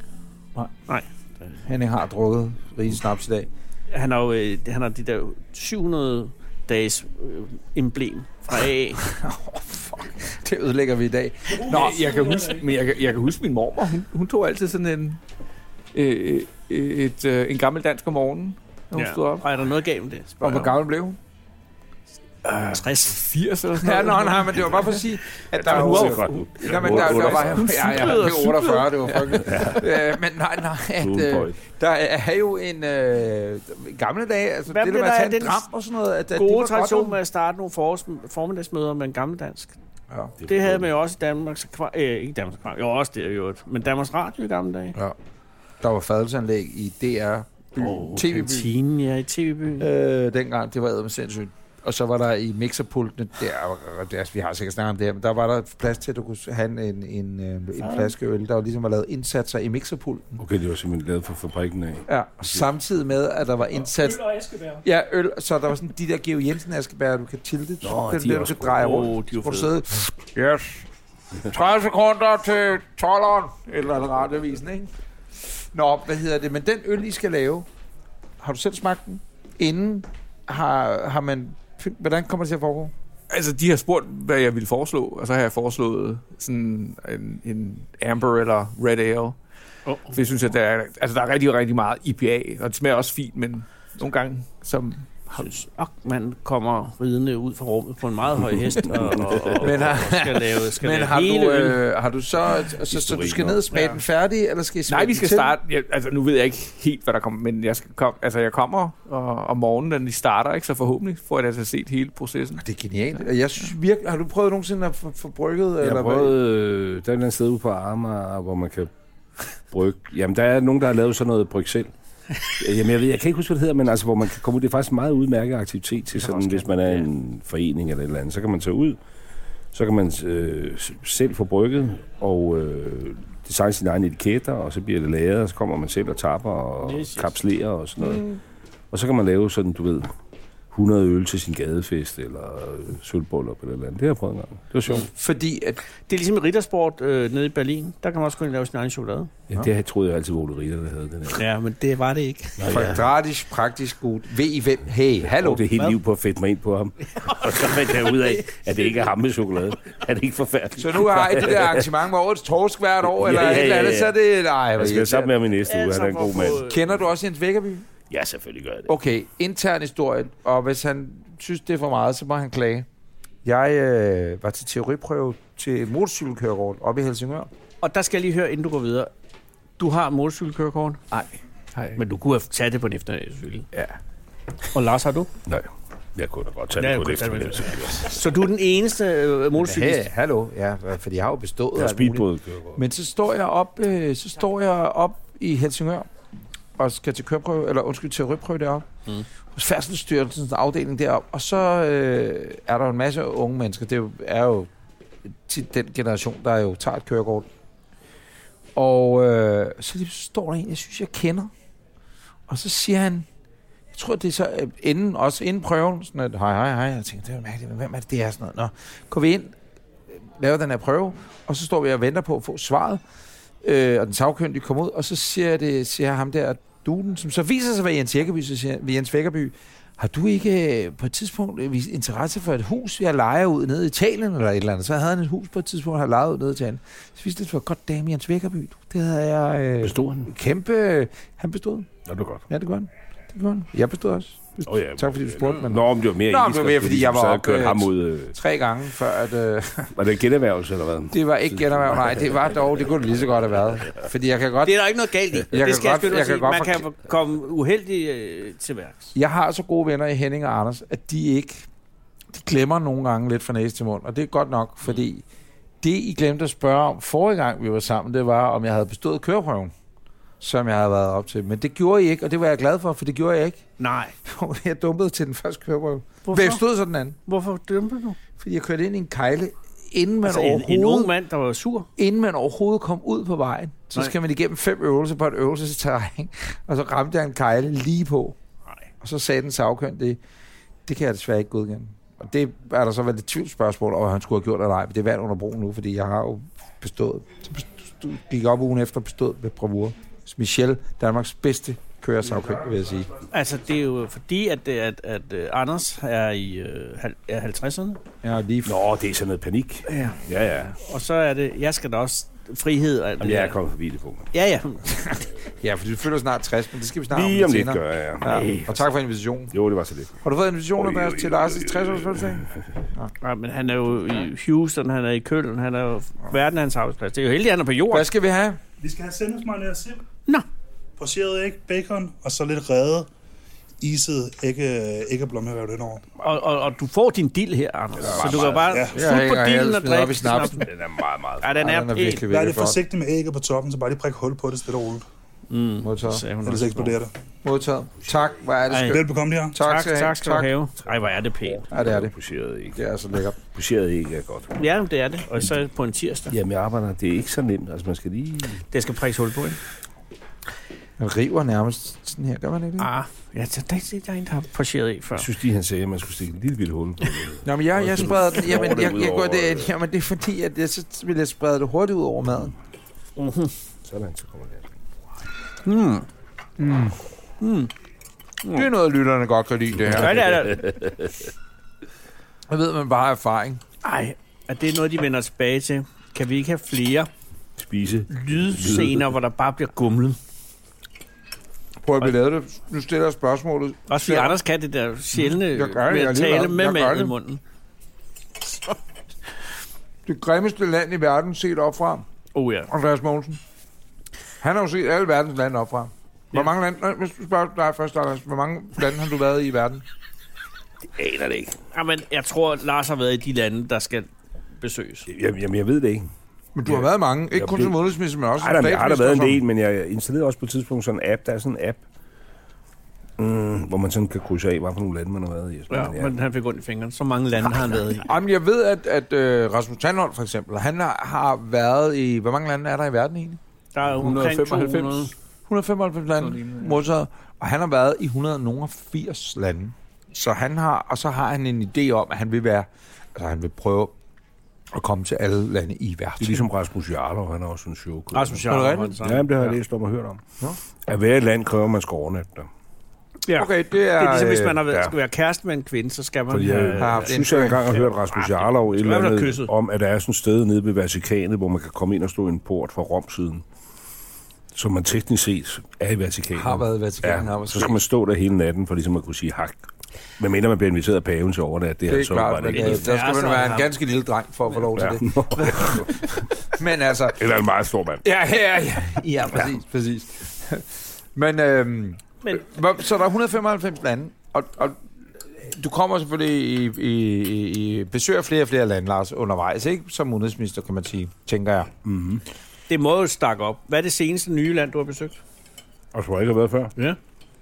Henning har drukket rige snaps i dag. Han har jo øh, han har de der syv hundrede dages øh, emblem fra A A. Oh, fuck. Det ødelægger vi i dag. Nå, jeg kan huske, men jeg, kan- jeg kan huske min mormor. Hun, hun tog altid sådan en, øh, øh, et, øh, en gammel dansk om morgenen, når hun Ja. stod op. Og er der noget galt med det? Og Spørger hvor jeg. gammel blev hun? tres. firs eller sådan Ja, noget. nå, nej, men det var bare for at sige, at der Ja, var hun jo... ser godt ud. Nå, men der, der var... Hun Ja, ja, cyklede og det var otteogfyrre, det var frygteligt. Øh, Men nej, nej, at, Cool øh, boy. der er jo en øh, gamle dage, altså Hvad det der blev med at der tage af en den dram og sådan noget, at, at de var Gode godt tradition om- med at starte nogle forårs- formiddagsmøder med en gammeldansk. Ja. Det havde man jo også i Danmarks Akvar- øh, ikke Danmarks Akvar- jo også det jo, men Danmarks Radio i gamle dage. Ja. Der var fadelsanlæg i D R Oh, T V-byen. Kantinen, ja, i T V-byen. Øh, dengang, det var eddermame sindssygt. Og så var der i mixerpultene, der, der, vi har sikkert snakket om det her, men der var der plads til, at du kunne have en, en, en, en flaske øl, der var ligesom var lavet indsatser i mixerpulten. Okay, det var simpelthen lavet for fabrikken af. Ja, samtidig med, at der var indsat... Øl og Askebær. Ja, øl, så der var sådan de der Geo Jensen Askebær, du kan tilte. Nå, den de er der, du også kan dreje gode. rundt. Åh, de er jo Hvor du fede. sidder... Yes. tredive sekunder til tolderen. Eller andet radiovisen, ikke? Nå, hvad hedder det? Men den øl, I skal lave, har du selv smagt den? Inden har, har man... Hvordan kommer det til at foregå? Altså, de har spurgt, hvad jeg ville foreslå, og så har jeg foreslået sådan en, en Amber eller Red Ale. Oh. For jeg synes, at der er, altså, der er rigtig, rigtig meget I P A, og det smager også fint, men nogle gange, som... Synes, og man kommer ridende ud fra rummet på en meget høj hest og, og, og, Men har- og skal lave, skal Men lave har hele du, øl. øh, har du så... Så, så du skal ned og smage Ja. den færdig, eller skal I smage Nej, vi den skal til? starte... Jeg, altså, nu ved jeg ikke helt, hvad der kommer, men jeg, skal kom, altså, jeg kommer og, om morgenen, da de starter, ikke? Så forhåbentlig får jeg altså set hele processen. Det er genialt. Og jeg synes virkelig... Har du prøvet nogensinde at få, få brygget? Jeg eller har hvad? prøvet, øh, der er et eller andet sted ude på Amager, hvor man kan brygge. Jamen, der er nogen, der har lavet sådan noget bryg selv. Jamen, jeg, ved, jeg kan ikke huske, hvad det hedder, men altså, hvor man kan komme ud. Det er faktisk en meget udmærket aktivitet til sådan, hvis man er en forening eller et eller andet. Så kan man tage ud, Så kan man øh, selv få brygget og øh, designe sine egne etiketter, og så bliver det lagret, og så kommer man selv og tapper og yes, yes. kapslerer og sådan noget. Mm. Og så kan man lave sådan, du ved, hundrede øl til sin gadefest, eller sølvbryllup eller noget. Det har jeg prøvet en gang. Det var sjovt. Fordi at det er ligesom i Rittersport øh, nede i Berlin. Der kan man også gå ind og lave sin egen chokolade. Ja, det troede jeg altid, hvor det Ritter, der havde den her. Ja, men det var det ikke. Kvadratisk, praktisk godt. Ved I hvem? Hey, hallo. Det hele liv på at fedte mig ind på ham. Og så fandt jeg ud af, at det ikke er ham med chokolade. Er det ikke forfærdeligt? Så nu har I det der arrangement med årets torsk hvert år, eller ja, ja, ja, ja. et eller andet, så er det... Nej, jeg skal sammen med ham i næste uge. Han er en god mand. Kender du også Jens Vækkerby? Ja, selvfølgelig gør jeg det. Okay, intern historie, og hvis han synes, det er for meget, så må han klage. Jeg øh, var til teoriprøve til motorcykelkørekort oppe i Helsingør. Og der skal jeg lige høre, inden du går videre. Du har motorcykelkørekort? Nej. Men du kunne have taget det på en eftermiddag, selvfølgelig. Ja. Og Lars, har du? Nej. Jeg kunne da godt tage ja, det på en eftermiddag. Så du er den eneste øh, motorcyklist? Hey, hallo, ja, for jeg har jo bestået. Jeg har speedbådkørekort. Men så står jeg op, øh, så står jeg op i Helsingør og skal til køreprøve, eller undskyld, teoriprøve deroppe. Mm. Hos Færdselsstyrelsens afdeling deroppe. Og så øh, er der en masse unge mennesker. Det er jo, er jo tit den generation, der jo tager et kørekort. Og øh, så lige står der en, jeg synes, jeg kender. Og så siger han, jeg tror, det er så øh, inden, også inden prøven, sådan at, hej, hej, hej. Jeg tænker, det er mærkeligt, hvem er det, det er sådan noget? Nå, går vi ind, laver den her prøve, og så står vi og venter på at få svaret. Øh, og den sagkyndige kommer ud, og så siger, det, siger ham der, duden, som så viser sig ved Jens Vækkerby, så siger Jens Vækkerby, har du ikke på et tidspunkt vist interesse for et hus, jeg lejer ud nede i Italien, eller et eller andet? Så havde han et hus på et tidspunkt, han lejet ud nede i Italien. Så viste det for godt dame Jens Vækkerby. Det havde jeg... Øh, bestod han? Kæmpe... Han bestod. Ja, det er godt. Ja, det gør han. Det gør han. Jeg bestod også. Oh, ja. Tak fordi du spurgte. Men... Nå, men det var mere... Nå, men det var mere, fordi jeg var oppe øh, ham ud, øh... tre gange før at... Øh... Var det generhvervelse, eller hvad? Det var ikke generhverv, nej. Det var dog... Det kunne det lige så godt have været. Fordi jeg kan godt... Det er der ikke noget galt i. Jeg det skal godt, jeg, jeg kan godt Man kan komme uheldigt øh, til værks. Jeg har så gode venner i Henning og Anders, at de ikke... De glemmer nogle gange lidt fra næse til mund. Og det er godt nok, fordi... Det, I glemte at spørge om forrige gang, vi var sammen, det var, om jeg havde bestået køreprøven, som jeg havde været op til. Men det gjorde I ikke, og det var jeg glad for, for det gjorde jeg ikke. Nej. Jeg dumpede til den første køreprøve. Hvorfor? Hvem stod så den anden? Hvorfor dumpede du? Fordi jeg kørte ind i en kejle, inden man altså overhovedet... En, en ung mand, der var sur? Inden man overhovedet kom ud på vejen, så Nej. skal man igennem fem øvelser på et øvelsesterræn, og så ramte jeg en kejle lige på. Nej. Og så sagde den sagkyndige, det, det kan jeg desværre ikke godkende. Og det er der så været et tvivlsspørgsmål, om han skulle have gjort eller ej. Men det er værd under broen nu, fordi jeg har jo bestået. Så bestod, gik op ugen efter bestået ved bravur. Michel, Danmarks bedste køresagkyndig, vil jeg sige. Altså, det er jo fordi, at, at, at, at Anders er i uh, halvtredserne. Ja, lige for... Nå, det er sådan noget panik. Ja. Ja, ja. Og så er det, jeg skal da også frihed og alt Jamen, det jeg er kommet forbi det på. Ja, ja. Ja, for du føler snart tres, men det skal vi snart lige om lidt gør jeg, ja. ja. Og tak for invitationen. Jo, det var så lidt. Har du fået invitationen, Andreas, til Lars' tres-års fødselsdag? Ja. Ja, men han er jo i Houston, han er i Køln, han er jo verden af hans arbejdsplads. Det er jo heldigt, han er på jorden. Hvad skal vi have? Vi skal have sendesmejler og sild. Nå. Pocheret æg, bacon, og så lidt reddet, iset ægge, æggeblommerev den over. Og, og, og du får din dild her, Anders. Så du kan bare ja. Sutte på dilden og drikke snapsen. Den er meget, meget... Ja, den er, ja, er pæn. Vær lidt forsigtig med ægget på toppen, så bare lige prik hul på det, stille og roligt. Mm. Modtaget. Ellers eksploderer det. Modtaget. Tak, hvor er det skønt. Velbekomme her. Tak, tak, tak skal du have. Ej, hvor er det pænt. Ja, det er det. Pocheret æg. Det er så lækkert. Pocheret æg er godt. Ja, det er det. Og så på en tirsdag. Jamen, jeg arbejder. Det er ikke så nemt. Altså, man skal lige... Det skal prikkes hul på, ikke? Man river nærmest sådan her, gør man ikke det? Ah, ja, der, der, der er en, der har pocheret æg før. Jeg synes lige, han sagde, at man skulle stikke en lille bitte hul på det. Nå, men jeg, jeg spreder den. Jamen, jeg, jeg, jeg går det, jamen, det er fordi, at jeg, så vil jeg sprede det hurtigt ud over maden. Mm-hmm. Sådan, så kommer det. Mm. Mm. Mm. Det er noget, lytterne godt kan lide, det her. Ja, det er det. Jeg ved, man bare har erfaring. Ej, er det noget, de vender tilbage til? Kan vi ikke have flere spise lydscener, hvor der bare bliver gumlet? Prøv at blive det. Nu stiller jeg spørgsmålet. Også fordi Anders kan det der sjældne med at tale med mad i munden. Det grimmeste land i verden set opfra. Oh ja. Andreas Mogensen. Han har jo set alle verdens lande opfra. Hvor ja. mange lande, hvis du spørger dig først, Anders, hvor mange lande har du været i i verden? Det aner det ikke. Jamen, jeg tror, Lars har været i de lande, der skal besøges. Jamen, jamen jeg ved det ikke. Men du har været mange. Ikke jamen, kun som udenrigsminister, men også som statsminister. Jeg har da været en som... del, men jeg installerede også på et tidspunkt sådan en app. Der er sådan en app, Mm, hvor man sådan kan krydse af, hvad for nogle lande man har været i. Ja, ja, men han fik ondt i fingrene. Så mange lande har han været i. Jamen, jeg ved, at, at uh, Rasmus Tandholt for eksempel, han har, har været i... Hvor mange lande er der i verden egentlig? Der er et hundrede og femoghalvfems. to hundrede. et hundrede og femoghalvfems lande modtaget. Og han har været i et hundrede og firs lande. Så han har... Og så har han en idé om, at han vil være... Altså, han vil prøve at komme til alle lande i verden. Det er ligesom Rasmus Jarlov, han har også en show. Rasmus Jarlov. Ja, det har jeg læst om og hørt om. Ja. At hver land kræver, man skal overnatte der. Ja. Okay, det er... Det er ligesom, hvis man har været, ja. skal være kæreste med en kvinde, så skal man... Fordi jeg, have... jeg synes, jeg engang har hørt Rasmus Jarlov et eller andet kysset. om, at der er sådan et sted nede ved Vatikanet, hvor man kan komme ind og stå i en port fra Romsiden, som man teknisk set er i Vatikanet. Har været i Vatikanet. Ja, så skal man stå der hele natten, for ligesom at kunne sige hak. Men mindre man bliver inviteret af paven til over det, det, det er så klart, det men der skal man være en ganske lille dreng for at få lov til ja. det. Men altså... Eller en meget stor mand. Ja, ja, ja. Ja, præcis, ja. præcis. Men, øhm, Men så der er et hundrede og femoghalvfems lande, og, og du kommer selvfølgelig i, i, i besøger flere og flere lande, Lars, undervejs, ikke? Som udenrigsminister, kan man sige, tænker jeg. Mm-hmm. Det må jo stakke op. Hvad er det seneste nye land, du har besøgt? Og så har ikke været før. Ja.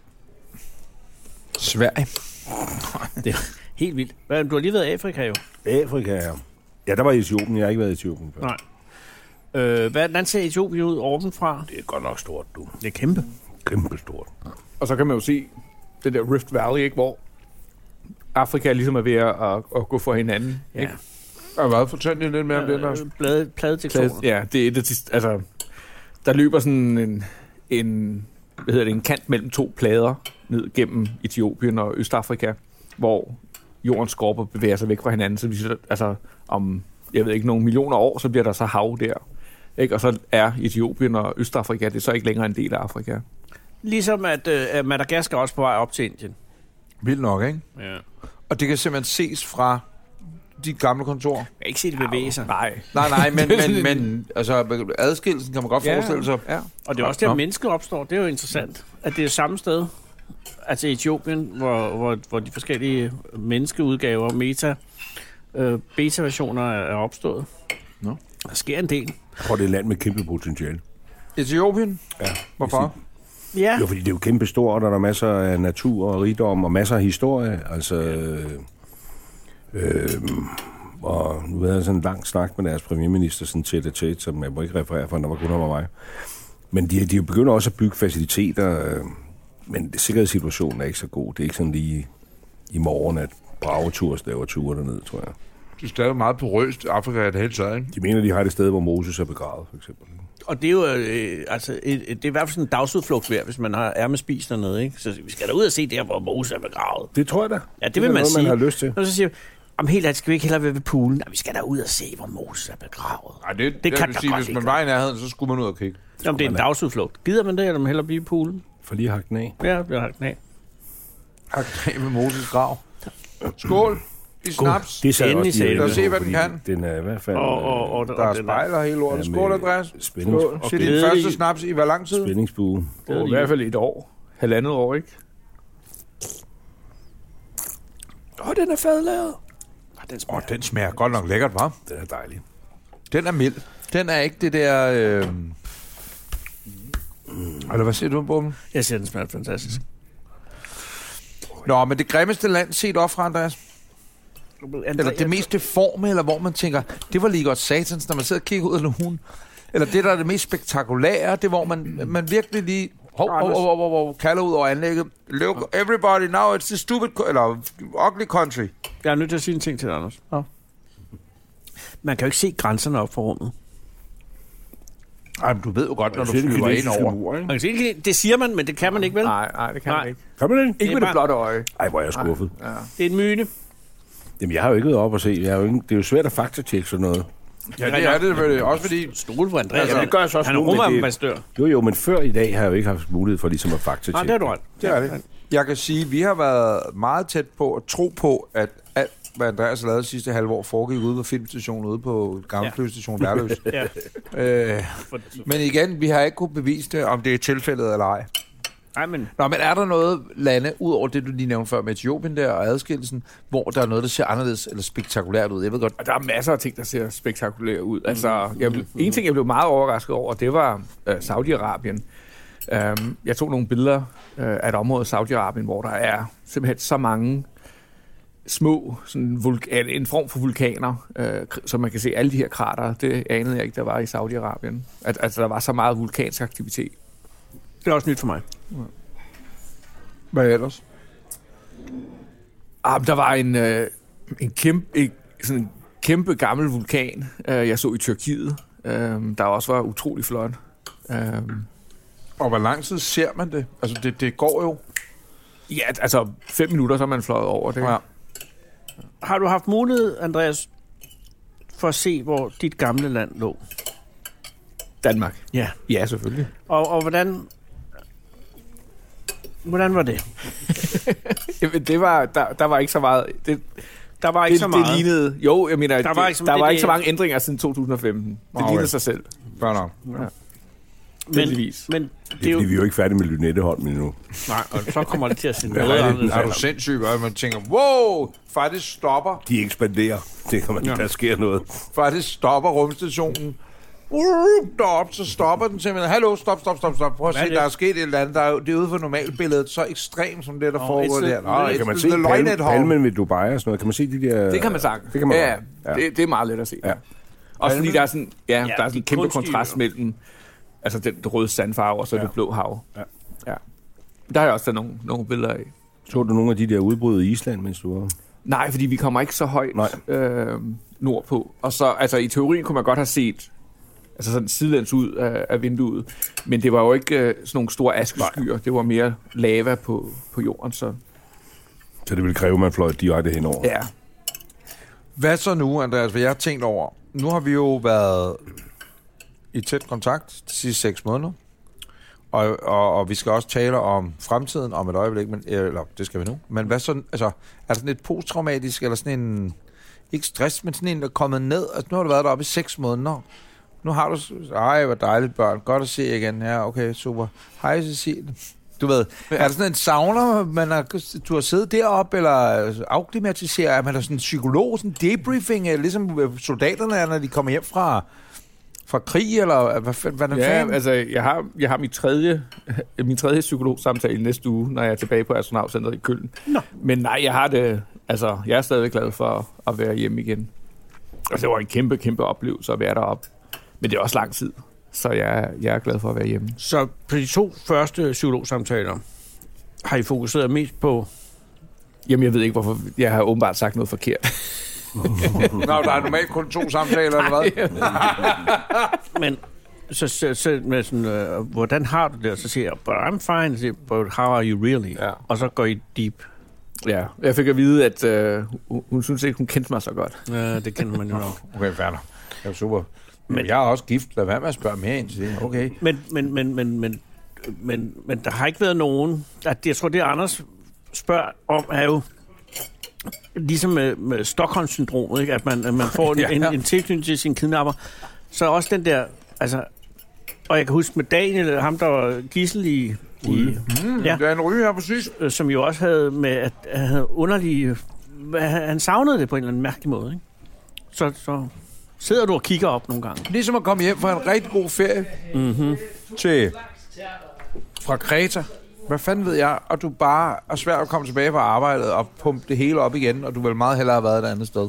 Sverige. Det er helt vildt. Hvad, du har lige været i Afrika, jo. Afrika, ja. Ja, der var i Etiopien. Jeg har ikke været i Etiopien før. Nej. Øh, hvordan ser Etiopien ud ovenfra? Det er godt nok stort, du. Det er kæmpe. Kæmpe stort. Og så kan man jo se det der Rift Valley, ikke, hvor Afrika ligesom er ved at, at, at gå for hinanden. Ja. Ikke? Og hvad? Fortæl lige lidt mere om det, Lars. Plade, pladetektoner. Ja, det er det, altså, der løber sådan en, en, hvad hedder det, en kant mellem to plader ned gennem Etiopien og Østafrika, hvor jordens skorper bevæger sig væk fra hinanden. Så vi, altså, om, jeg ved ikke, nogle millioner år, så bliver der så hav der. Ikke? Og så er Etiopien og Østafrika, det er så ikke længere en del af Afrika. Ligesom at øh, Madagaskar også på vej op til Indien. Vildt nok, ikke? Ja. Og det kan simpelthen ses fra de gamle kontorer. Jeg kan ikke se det bevæge sig. Nej. Nej, nej, men, men, men altså, adskillelsen kan man godt ja, forestille sig. Ja. Og det er også der, mennesket opstår. Det er jo interessant, at det er samme sted. Altså Etiopien, hvor, hvor, hvor de forskellige menneskeudgaver, meta, øh, beta-versioner er opstået. No. Der sker en del. Jeg tror, det er et land med kæmpe potentiale. Etiopien? Ja. Hvorfor? Ja. Jo, fordi det er jo kæmpe stort, og der er masser af natur og rigdom, og masser af historie. Altså, øh, øh, og nu havde jeg sådan en lang snak med deres premierminister, sådan tæt og tæt, som jeg må ikke referere for, der var kun over mig. Men de, de begynder også at bygge faciliteter, øh, men sikkerhedssituationen er ikke så god. Det er ikke sådan lige i morgen, at Bragetours laver ture derned, tror jeg. Det er stadig meget porøst. Afrika er det hele taget, ikke? De mener, de har det sted, hvor Moses er begravet, for eksempel. Og det er jo øh, altså, et, et, det er i hvert fald sådan en dagsudflugt værd, hvis man har er med spis dernede, ikke? Så vi skal da ud og se der, hvor Moses er begravet. Det tror jeg da. Ja, det, det vil er man noget, sige. man har lyst til. Og så siger om helt at skal vi ikke hellere være ved poolen? Nej, vi skal da ud og se, hvor Moses er begravet. Nej, det, det, det kan vil da sige, godt hvis ikke man var i nærheden, så skulle man ud og kigge. Jamen, det er en dagsudflugt. Gider man det, eller man hellere blive i poolen? For lige at hakke den af. Ja, det bliver hakt den af. Hakt af med Moses grav. Skål! I snaps. Det er Endelig sagde Lad os se, hvad den kan. Den er i hvert fald... Og, og, og, Der er spejler hele lortet. Skål, Andreas. Spændings... Skål. Se din første snaps i hvor lang tid? Spændingsbue. Det er i hvert fald et år. Halvandet år, ikke? Åh, oh, den er fadlavet. Den smager, oh, den smager godt nok lækkert, hva'? Den er dejlig. Den er mild. Den er ikke det der... Øh... Eller hvad siger du om bomben? Jeg siger, den smager fantastisk. Nå, men det grimmeste land set op fra, Andreas? Eller det mest deforme, eller hvor man tænker, det var lige godt satans, når man sidder og kigger ud af lugen. Eller det, der er det mest spektakulære, det hvor man, man virkelig lige hov, hov, hov, hov, hov, kalder ud over anlægget. Look, everybody, now it's the stupid, eller ugly country. Jeg er nødt til at sige en ting til dig, Anders. Ja. Man kan jo ikke se grænserne op for rummet. Ej, men du ved jo godt, når du flyver ind over. Mur, man kan se, det siger man, men det kan man ikke, vel? Nej, nej, det kan nej. man ikke. Kan man ikke? Ikke med det blotte øje. Ej, hvor er jeg skuffet. Ja. Det er en myte. Jamen, jeg har jo ikke været op og se. Jeg er jo ikke, det er jo svært at faktatjekke sådan noget. Ja, det er det selvfølgelig. Også fordi... Stole på Andreas. Altså, det gør jeg så også han er rumambassadør. Jo, jo, men før i dag har jeg jo ikke haft mulighed for ligesom at faktatjekke. Nej, det er du ret. Det er det. Jeg kan sige, at vi har været meget tæt på at tro på, at alt, hvad Andreas har lavet sidste halve år, foregik ude på filmstationen, ude på gamle ja. flyvestation Værløs. ja. øh, men igen, vi har ikke kunnet bevise det, om det er tilfældet eller ej. Ej, men... Nå, men er der noget lande, ud over det, du lige nævnte før med Etiopien der og adskillelsen, hvor der er noget, der ser anderledes eller spektakulært ud? Jeg ved godt. Der er masser af ting, der ser spektakulære ud. Altså, jeg blev, en ting, jeg blev meget overrasket over, det var uh, Saudi-Arabien. Um, jeg tog nogle billeder uh, af et område i Saudi-Arabien, hvor der er simpelthen så mange små, sådan vulk- en form for vulkaner, uh, så man kan se alle de her krater. Det anede jeg ikke, der var i Saudi-Arabien. At, altså, der var så meget vulkansk aktivitet. Det er også nyt for mig. Ja. Hvad ellers? Ah, der var en, øh, en kæmpe, en, sådan en kæmpe gammel vulkan, øh, jeg så i Tyrkiet, øh, der også var utrolig flot. Øh, Og hvor lang tid ser man det? Altså, det, det går jo. ja, altså fem minutter, så er man fløjet over det. Ja. Har du haft mulighed, Andreas, for at se, hvor dit gamle land lå? Danmark? Ja. Ja, selvfølgelig. Og, og hvordan... Hvordan var det? Jamen, det var, der, der var ikke så meget... Det, Der var ikke det, så meget. Det lignede... Jo, jeg mener, Der var det, ikke så- der det- var det- ikke så mange ændringer siden to tusind og femten. Det Okay. lignede sig selv. Fair nok. Ja. Men, Heldigvis. men Det det er er jo... fordi, vi er jo ikke færdige med Lynetteholm endnu. Nej, og så kommer det til at se Ja, noget anderledes. er du sindssyg, og man tænker, wow, faktisk stopper, De ekspanderer. Det kan man, Ja. ja. Der sker noget. faktisk stopper rumstationen. Uh, derop, så stopper den simpelthen. Hallo, stop, stop, stop, stop. Prøv at Hvad se, er det? der er sket et eller andet. Der er jo, det er ude for normalbilledet så ekstremt som det, der Nå, foregår it's der. the- Nå, Kan man it's se the palmen, Lynetholm. palmen ved Dubai og sådan noget? Kan man se de der... Det kan man sagtens. Det kan man ja, godt. Ja. Det, det er meget let at se. Ja. Også fordi der er sådan, ja, Ja, der er sådan de en kæmpe kunstige kontrast jo. mellem altså den, den røde sandfarve og så ja. Ja. det blå hav. Ja. Ja. Der har jeg også taget nogle, nogle billeder af. Så du nogle af de der udbrud i Island, mens du var... Nej, fordi vi kommer ikke så højt Nej. øh, nordpå. Og så, altså i teorien kunne man godt have set altså sådan sidelæns ud af, af vinduet. Men det var jo ikke øh, sådan nogle store askeskyer. Det var mere lava på, på jorden. Så Så det ville kræve, at man fløj direkte henover. ja. Hvad så nu, Andreas? Hvad jeg har tænkt over. Nu har vi jo været i tæt kontakt de sidste seks måneder. Og, og, og vi skal også tale om fremtiden om et øjeblik, men, eller det skal vi nu. Men hvad så, altså, er der sådan et posttraumatisk, eller sådan en, ikke stress, men sådan en, der er kommet ned? Altså, nu har du været deroppe i seks måneder. Nu har du, ej, hvor dejligt børn, godt at se jer igen. Ja, okay, super. Hej, Cecilie. Du ved, ja. Er der sådan en sauna, man har, du har siddet deroppe, eller afklimatiserer? Er man der sådan en psykolog, sådan en debriefing, eller ligesom soldaterne er, når de kommer hjem fra, fra krig, eller hvad, hvad er Ja, fanden? altså jeg har, jeg har min tredje, min tredje psykologsamtale næste uge, når jeg er tilbage på astronautcenteret i Køln. Nå. Men nej, jeg har det, altså jeg er stadig glad for at være hjemme igen. Og det var en kæmpe, kæmpe oplevelse at være deroppe. Men det er også lang tid, så jeg, jeg er glad for at være hjemme. Så på de to første psykologsamtaler har I fokuseret mest på... Jamen jeg ved ikke, hvorfor jeg har åbenbart sagt noget forkert. Nå, der er normalt kun to samtaler, eller hvad? Men så, så, så med sådan, øh, hvordan har du det? Og så siger jeg, but I'm fine, siger, but how are you really? Ja. Og så går I deep. Ja, jeg fik at vide, at øh, hun, hun synes ikke, hun kendte mig så godt. Ja, det kender man jo nok. Okay, færdig. Det er super. Men jeg er også gift. Lad være med at spørge mere ind til det. Okay. Men, men, men, men, men, men, men der har ikke været nogen... At jeg tror, det Anders spørger om, er jo ligesom med, med Stockholm-syndromet, ikke? At man, at man får en, Ja. en, en tilknytning til sin kidnapper. Så også den der... Altså, og jeg kan huske med Daniel, ham der var gidsel i... i Mm, Ja. Der er en ryge her, præcis. øh, som jo også havde med, at han havde underlige... hvad- Han savnede det på en eller anden mærkelig måde, ikke? Så, så sidder du og kigger op nogle gange. Ligesom at komme hjem fra en rigtig god ferie Mm-hmm. til fra Kreta. Hvad fanden ved jeg? Og du bare er svært at komme tilbage fra arbejdet og pumpe det hele op igen, og du vil meget hellere have været et andet sted.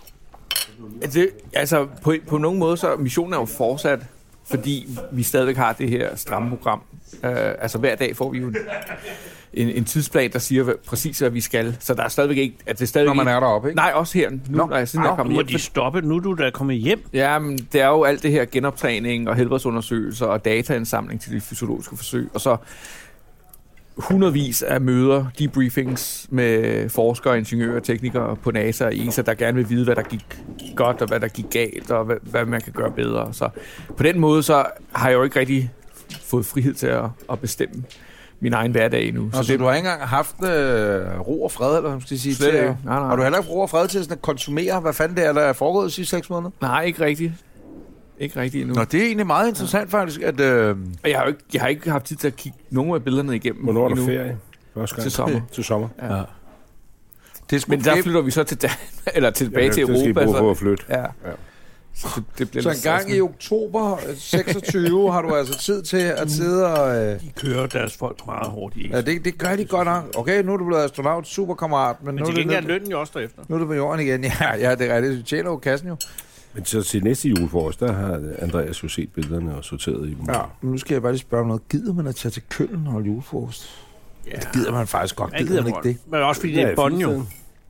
Det, altså, på, på nogen måde, så missionen er jo fortsat, fordi vi stadigvæk har det her stramme program. Uh, altså, hver dag får vi jo en, en, en tidsplan, der siger hvad, præcis, hvad vi skal. Så der er stadigvæk ikke... At det er stadigvæk Når man ikke, er deroppe, ikke? Nej, også her. Nu, Nå. når jeg, siden jeg Au, kom Nu må hjem. de stoppe. Nu er du da kommet hjem. Ja, men det er jo alt det her genoptræning og helbredsundersøgelser og dataindsamling til de fysiologiske forsøg. Og så hundredvis af møder, debriefings med forskere, ingeniører og teknikere på NASA og E S A, der gerne vil vide, hvad der gik godt og hvad der gik galt og hvad, hvad man kan gøre bedre. Så på den måde så har jeg jo ikke rigtig fået frihed til at, at bestemme min egen hverdag endnu. Så, så det, du har ikke engang haft øh, ro og fred, eller hvad skal jeg sige? Slet til, ikke. Nej, nej. Har du heller ikke ro og fred til sådan at konsumere, hvad fanden det er, der er foregået de sidste seks måneder? Nej, ikke rigtigt. Ikke rigtigt endnu. Nå, det er egentlig meget interessant faktisk, at... Øh, Og jeg har, jo ikke, jeg har ikke haft tid til at kigge nogle af billederne igennem. Hvornår er der endnu. ferie? Første gang. Til sommer. Til sommer. Ja. det er sgu Men der fedt. flytter vi så til Dan- eller tilbage Ja, til det skal I Europa. bruge så- på at flytte. Ja. Så, det, det bliver så en gang sådan... i oktober seksogtyve har du altså tid til at sidde og... Øh... De kører deres folk meget hårdt i. Ja, det, det gør de godt nok. Okay, nu er du blevet astronaut, superkammerat. Men, men nu til gengæld er lønnen jo også derefter. Nu er du på jorden igen. Ja, ja det er rigtigt. Du tjener jo kassen jo. Men så til næste julefrokost, der har Andreas jo set billederne og sorteret i dem. Ja, nu skal jeg bare lige spørge om noget. Gider man at tage til Køln og holde julefrokost? Ja. Det gider man faktisk godt. Ja, gider man ikke det? Men også fordi det er et bånd jo.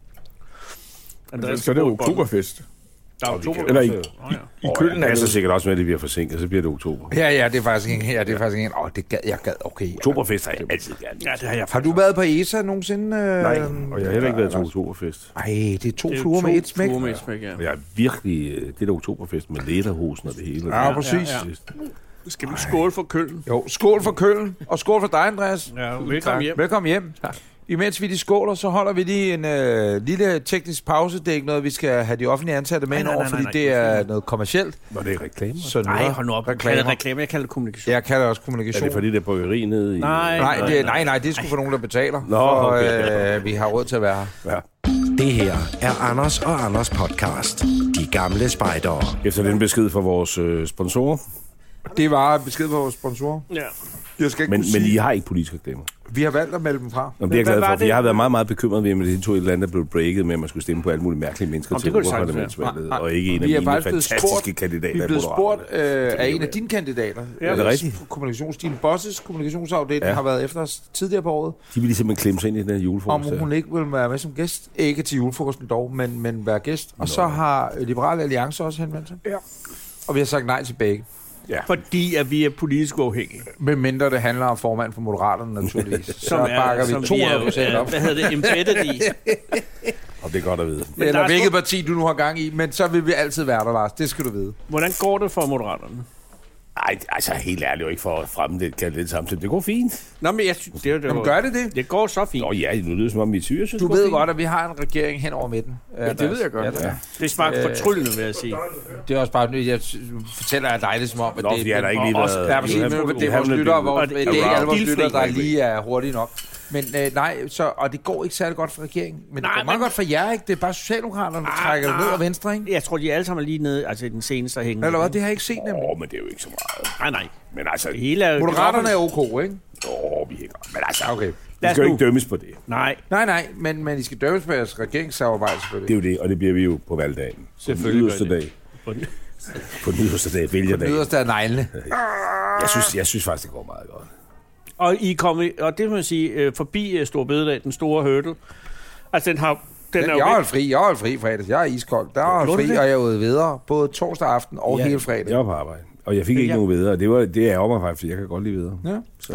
Så er det jo oktoberfest. Der er oktober. Eller i, i, i, i Køln er det så sikkert også med, at det bliver forsinket, så bliver det oktober. Ja, ja, det er faktisk ikke her. Det er faktisk ikke. Åh, det gad jeg gad. Okay. Oktoberfest har jeg altid gerne. Ja, det har jeg. Har du været på E S A nogensinde? Øh... Nej, og jeg har heller ikke været til oktoberfest. Nej, det er to det er fluer to med et smæk. Fluer med et smæk, ja. Og jeg er virkelig det der oktoberfest med lederhosen og det hele. Ja, ja præcis. Ja, ja. Skal vi skåle for Køln? Jo, skål for Køln, og skål for dig, Andreas. Ja, velkommen hjem. Velkommen hjem. Ja. Imens vi de skåler, så holder vi lige en øh, lille teknisk pause. Det er ikke noget, vi skal have de offentlige ansatte med ind over, fordi nej, det er noget kommercielt. Nå, det er reklamer. Så nej, hold nu op. Reklamer. Jeg kalder reklame, jeg kalder det kommunikation. Jeg kalder også kommunikation. Er det fordi, det er bryggeri nede i... Nej, nej, det, er, nej, nej, det er sgu for nogen, der betaler. Nå, for, okay. øh, vi har råd til at være her. Ja. Det her er Anders og Anders podcast. De gamle spejdere. Efter den besked fra vores øh, sponsorer. Det var besked fra vores sponsorer. Ja. Jeg skal ikke men, sige... men I har ikke politiske reklamer? Vi har valgt at melde dem fra. Nå, det er jeg glad for, for jeg har været meget, meget bekymret ved, at det to et eller andet, der blev breaket med, at man skulle stemme på alle mulige mærkelige mennesker Om til Europaparlamentsvalget, og ikke en af mine fantastiske spurgt, kandidater. Vi er blevet spurgt øh, af en af dine kandidater. Ja, er det rigtigt? Kommunikationsstine Bosses kommunikationsafdeling ja. har været efter os tidligere på året. De ville simpelthen klemme sig ind i den her julefrokost. Om hun ikke vil være med som gæst. Ikke til julefrokosten dog, men, men være gæst. Og Nå. så har Liberal Alliance også henvendt sig. Ja. Og vi har sagt nej til begge. Ja. Fordi at vi er politisk uafhængige. Med mindre det handler om formand for Moderaterne, naturligvis. som så bakker er, vi to hundrede procent op. Hvad hedder det? Embedded i. Og det er godt at vide. Men eller hvilket parti du nu har gang i, men så vil vi altid være der, Lars. Det skal du vide. Hvordan går det for Moderaterne? Nej, altså helt ærligt jo ikke for at fremme det, kan det samtidig. Det går fint. Nå, men jeg synes, det, det, Jamen, gør det det? Det går så fint. Nå ja, nu lyder det som om vi tyrer, synes du ved godt, at vi har en regering hen over midten. Ja, det ved jeg godt. Ja, ja. Det smager fortryllende, vil jeg sige. Det er også bare, jeg fortæller af dig det som om, at Nå, det, det er der ikke lige været. Ja, præcis, men det er vores lyttere, hvor det er ikke alle vores lyttere, der lige er hurtige nok. Men øh, nej, så, og det går ikke særlig godt for regeringen. Men nej, det går meget men... godt for jer, ikke? Det er bare Socialdemokraterne, der trækker det ned og venstre, ikke? Jeg tror, de er alle sammen lige nede, altså i den seneste hængende. Eller hvad? Det har jeg ikke set nemlig. Åh, oh, men det er jo ikke så meget. Nej, nej. Men altså... Det hele er... Moderaterne er ok, ikke? Åh, oh, vi hænger. Men altså, okay. Vi skal jo ikke dømmes på det. Nej. Nej, nej, men, men I skal dømmes på jeres regeringssamarbejde, selvfølgelig. Det er jo det, og det bliver vi jo på valgdagen. Selvfølgelig. På den dag. På den yderste dag, vælgerdagen. På den yderste af neglene. Jeg synes, jeg synes faktisk, det går meget godt. Og I kom, og det må man sige, forbi Store Bededag, den store hurdle. Altså, den har... Den den, er jeg holdt fri, jeg holdt fri fredag. Jeg er iskold. Der er fri, det? Og jeg er ude videre, både torsdag aften og ja, hele fredag. Jeg var på arbejde, og jeg fik ikke ja. nogen videre. Det, var, det er over mig faktisk, for jeg kan godt lide videre. Ja. Så...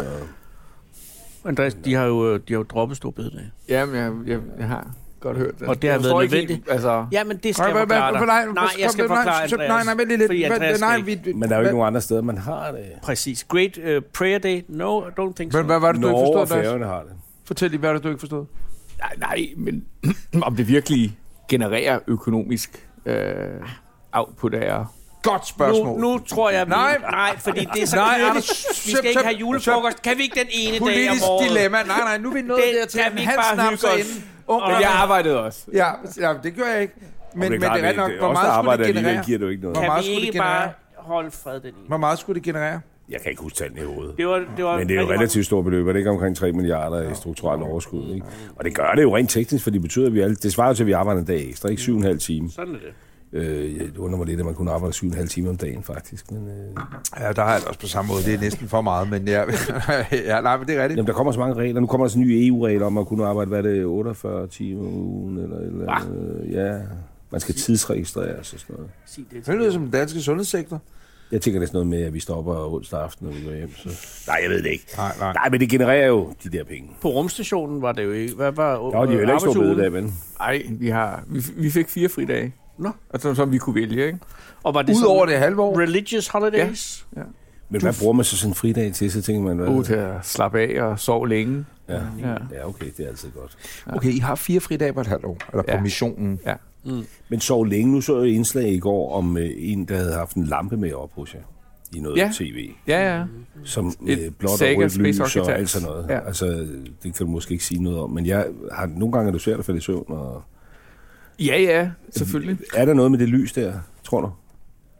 Andreas, de har jo, de har jo droppet Store Bededag. Jamen, jeg, jeg, jeg har godt hørt det. Og det har været nødvendigt. Altså... Ja, men det skal jeg forklare dig. Nej, jeg skal forklare Andreas. Nej, nej, vent lige lidt. Nej, vi, men der er jo ikke nogen andre steder, man har det. Præcis. Great uh, Prayer Day. No, I don't think so. Men hvad var det, du ikke forstod, Norge og Færøerne har det. Fortæl lige, hvad det, du ikke forstod. Nej, nej, men om det virkelig genererer økonomisk øh, output af... Godt spørgsmål. Nu, nu tror jeg... Vi, nej, nej, fordi det er så kedeligt. Vi skal ikke have julefrokost. Kan vi ikke den ene dag om året? Politisk dilemma. Nej, nej, nu er vi nået dertil. Kan vi ikke bare hygge os? Men jeg arbejdede også. Ja, ja, det gør jeg ikke. Men, men det er ret nok, hvor meget skulle det generere? Giver det ikke noget. Kan vi ikke bare holde fred den ene? Hvor meget skulle det generere? Jeg kan ikke huske tallene i hovedet. Det var, det var men det er jo relativt stort beløb, og det er ikke omkring tre milliarder i strukturelt overskud. Ikke? Og det gør det jo rent teknisk, for det betyder, at vi alle, det svarer til, at vi arbejder en dag ekstra, ikke syv og en halv time. Sådan er det. Øh, det undrer mig lidt, at man kunne arbejde syv og en halv time om dagen, faktisk. Men, øh... ja, der har jeg det også på samme måde. Det er næsten for meget, men ja, ja nej, men det er rigtigt. Jamen, der kommer så mange regler. Nu kommer der så nye E U-regler om, at man kunne arbejde, hvad er det, otteogfyrre timer om ugen, eller, eller øh, ja, man skal tidsregistreres og sådan noget. Det lyder som den danske sundhedssektor. Jeg tænker næsten noget med, at vi stopper onsdag aften, når vi går hjem. Så... Nej, jeg ved det ikke. Nej, nej. nej, men det genererer jo de der penge. På rumstationen var det jo ikke. Hvad var ja, de er jo heller ikke stor bededag, men... Nej, vi, har, vi, vi fik fire fridage. Nå. Altså, som vi kunne vælge, ikke? Og var det udover det halve år? Religious holidays? Ja. ja. Men hvad bruger man så sådan en fridag til? Så tænker man... Hvad... Uh, til at slappe af og sove længe. Ja. Ja. ja, okay, det er altid godt. Ja. Okay, I har fire fridage på et halvt år, eller ja. På missionen. Ja. Mm. Men sov længe. Nu så jeg et indslag i går om uh, en, der havde haft en lampe med op hos jer. I noget ja. tv. Ja, ja. Som øh, blot og rødt lys og alt sådan noget. Ja. Altså, det kan du måske ikke sige noget om. Men jeg har nogle gange er det svært at falde i søvn. Og... Ja, ja, selvfølgelig. Er der noget med det lys der, tror du?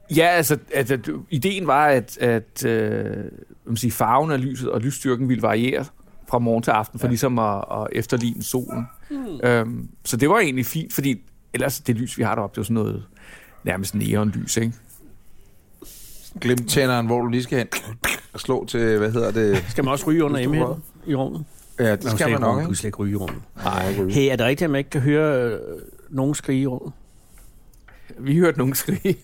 Ja, altså, altså ideen var, at, at øh, man sige, farven af lyset og lysstyrken ville variere fra morgen til aften, for ja. ligesom at, at efterligne solen. Mm. Øhm, så det var egentlig fint, fordi ellers det lys, vi har deroppe, det var sådan noget nærmest neonlys, ikke? Glimttænderen, hvor du lige skal hen og slå til, hvad hedder det? Skal man også ryge under emheden i rummet? Ja, det skal man nok, ikke? Du skal ikke ryge i rummet. Nej. Hey, er det rigtigt, at man ikke kan høre øh, nogen skrige i rummet? Vi hørte nogen skrige.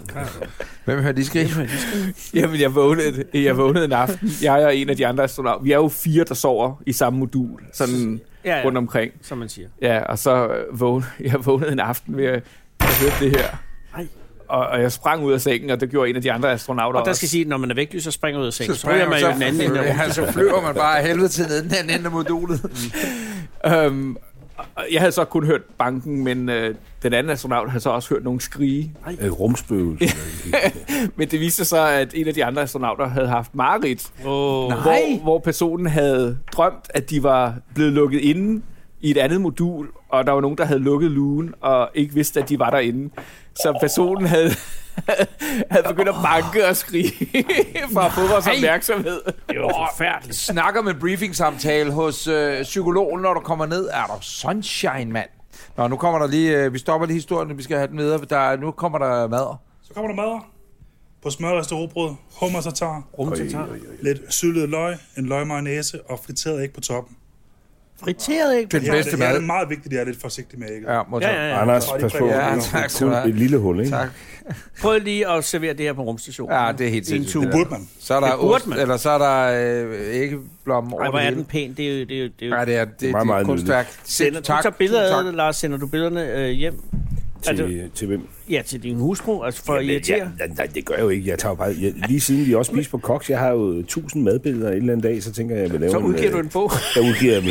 Hvem hørte de skrige? Jamen, jeg vågnede, jeg vågnede en aften. Jeg og en af de andre astronauter. Vi er jo fire, der sover i samme modul, sådan ja, ja. rundt omkring. Som man siger. Ja, og så vågnede jeg vågnede en aften ved at høre det her. Ej. Og, og jeg sprang ud af sengen, og det gjorde en af de andre astronauter. Og der skal også sige, at når man er vægtløs, så springer ud af sengen. Så springer man jo den anden ende. Ja, så flyver man bare helvede til ned den anden ende af modulet. um, Jeg havde så kun hørt banken, men øh, den anden astronaut havde så også hørt nogen skrige. Et rumspøgelse. Men det viste sig, at en af de andre astronauter havde haft mareridt, oh. hvor, hvor personen havde drømt, at de var blevet lukket inde i et andet modul, og der var nogen, der havde lukket lugen, og ikke vidste, at de var derinde. Så personen havde, havde begyndt at banke og skrige for at få vores opmærksomhed. Det var forfærdeligt. Snakker med briefing-samtale hos øh, psykologen, når du kommer ned. Er der sunshine, mand? Nå, nu kommer der lige... Øh, vi stopper lige historien, vi skal have den videre. Der, nu kommer der mad. Så kommer der mad. På smørreste rugbrød, hummer tartar, rum tartar, lidt syltet løg, en løgmayonnaise og friteret æg på toppen. Friteret æg? Det er den bedste mad. Ja, det er meget vigtigt, at jeg er lidt forsigtig med ægget. Ja, må ja, ja, ja. Anders, pas på. Ja, tak skal du have. Et lille hul, ikke? Tak. Prøv lige at servere det her på rumstationen. Ja, det er helt sindssygt. Det burde man. Så er der ost, eller så er der øh, æggeblomme over. Ej, hvor er den pæn. Det er jo, det er jo, det er jo ja, det er, det, det er, meget, det er kunstværk. Sender, tak. Du tager billeder af det, Lars. Sender du billederne øh, hjem? Til, det, til hvem? Ja, til din husbrug, altså for Jamen, at irritere. Ja, nej, det gør jeg jo ikke. Jeg tager jo bare, jeg, lige siden vi også spiser på Cox, jeg har jo tusind madbilleder en eller anden dag, så tænker jeg, jeg vil lave så udgiver en, du en bog? Der udgiver jeg min,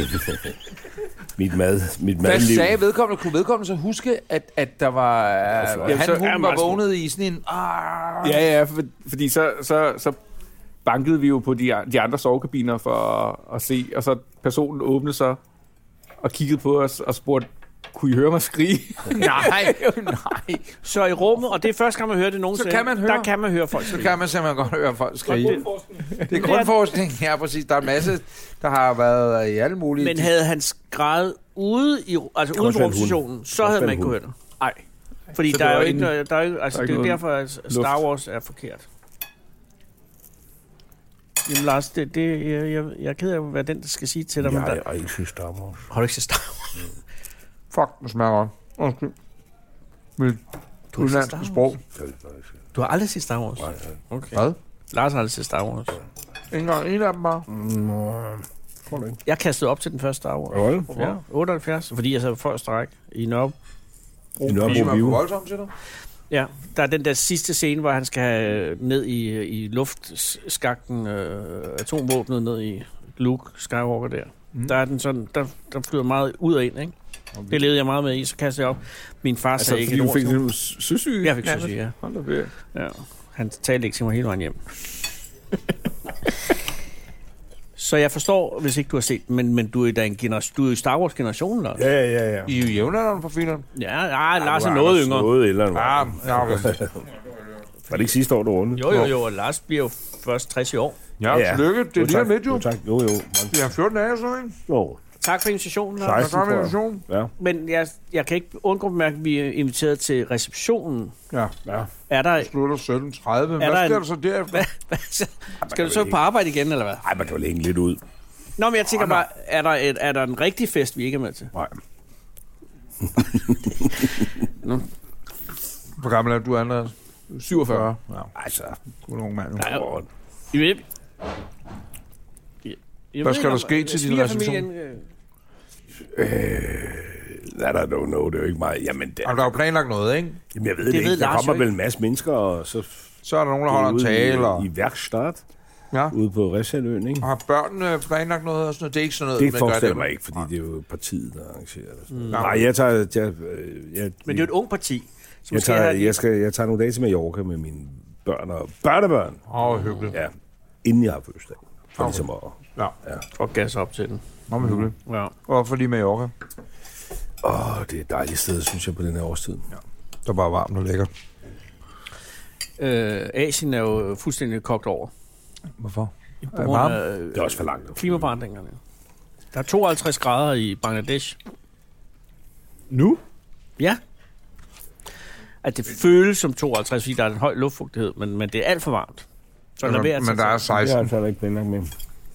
mit mad, mit Hvad madliv. sagde vedkommende? Kunne vedkommende så huske, at, at der var... Ja, han, så, hun ja, var vågnet i sådan en... Ah. Ja, ja, for, fordi så, så, så bankede vi jo på de, de andre sovekabiner for at, at se, og så personen åbnede sig og kiggede på os og spurgte, kunne I høre mig skrige? Nej, nej. Så i rummet, og det er første gang, man hører det nogensinde, så kan man høre, der kan man høre folk skrige. Så kan man simpelthen godt høre folk skrige. Det er grundforskning, ja præcis. Der er en masse, der har været i alle mulige... Men havde han skreget ude i, altså uden for rumstationen, så havde man ikke kunne høre det. Nej. Fordi der er jo ikke, der er jo, altså det er jo derfor, at Star Wars er forkert. Jamen Lars, det, det, jeg, jeg, jeg er ked af at være den, der skal sige til dig. Jeg der... har ikke set Star Wars. Har du ikke set Star Wars? Fuck, det smager godt. Okay. Mit udlandske sprog. Du har aldrig set Star Wars? Nej, okay. Hvad? Lars har aldrig set Star Wars. Ingen gang, en af dem bare. Mm, jeg kastede op til den første Star Wars. Ja, ja otteoghalvfjerds, fordi jeg sad første stræk i Nørrebro. I Nørrebro Bio. Voldsomt, siger du? Ja, der er den der sidste scene, hvor han skal have ned i, i luftskakten, øh, atomvåbnet ned i Luke Skywalker der. Mm. Der er den sådan, der, der flyder meget ud og ind, ikke? Okay. Det levede jeg meget med i, så kastede jeg op. Min far altså, sagde ikke et ord. Fordi du fik søsyge? Jeg fik søsyge, ja. Hold da ved. Ja. Han talte ikke til mig hele vejen hjem. Så jeg forstår, hvis ikke du har set den, men, men du er da en generation, du er i Star Wars-generationen, Lars. Ja, ja, ja. I er jo jævnaldrende for filmen. Ja, ja, Lars er noget yngre. Noget eller noget. Ja, ja, okay. Var det ikke sidste år, du runde? Jo, jo, jo, og Lars bliver jo først tres i år. Ja, ja. Tillykke. Det er lige om lidt, jo. Jo, tak. Jo, jo. Vi har fjorten dage, så ikke? Jo. Tak for invitationen, Lars. Tak for invitationen. Ja. Men jeg, jeg kan ikke undgå at bemærke, at vi er inviteret til receptionen. Ja. Ja. Er der... Det slutter sytten tredive. Hvad der sker en... der så derefter? Hvad, hvad, skal du så på arbejde igen, eller hvad? Nej, man kan jo længe lidt ud. Nå, men jeg tænker oh, bare, er der, et, er der en rigtig fest, vi ikke er med til? Nej. Nå. Hvor gammel er du, Andreas? syvogfyrre. Ja. Altså, du er en ung mand nu. Nej, jeg ved, jeg, jeg hvad skal der ske til din reception? Øh, that I don't know, det er jo ikke meget. Jamen, det, altså, der er jo planlagt noget, ikke? Jamen, jeg ved det, det ved ikke. Der Lars kommer vel en masse mennesker, og så... Så er der nogen, der holder en tale. I, i værkstart. Ja. Ude på Refsaløen, ikke? Og har børnene planlagt noget og sådan noget? Det er ikke sådan noget, det forestiller mig ikke, fordi det er jo partiet, der arrangerer det. Mm. Nej, jeg tager... Jeg, jeg, jeg, Men det er jo et ung parti. Jeg tager, jeg, skal, jeg tager nogle dage til Mallorca med mine børn og børnebørn. Åh, oh, hyggeligt. Ja, inden jeg har fødselsdag. For okay. ligesom at... Ja. ja. Og gas op til den. Nå, men hyggeligt. Ja. Hvorfor lige Mallorca? Åh, oh, det er et dejligt sted, synes jeg, på den her årstid. Ja. Det er bare varmt og lækkert. Øh, Asien er jo fuldstændig kogt over. Hvorfor? På grund af det er også for langt. Klimaforandringerne. Der er tooghalvtreds grader i Bangladesh. Nu? Ja. At det føles som tooghalvtreds, fordi der er en høj luftfugtighed, men, men det er alt for varmt. Så men, der men der er seksten. Det er altså ikke planlagt med.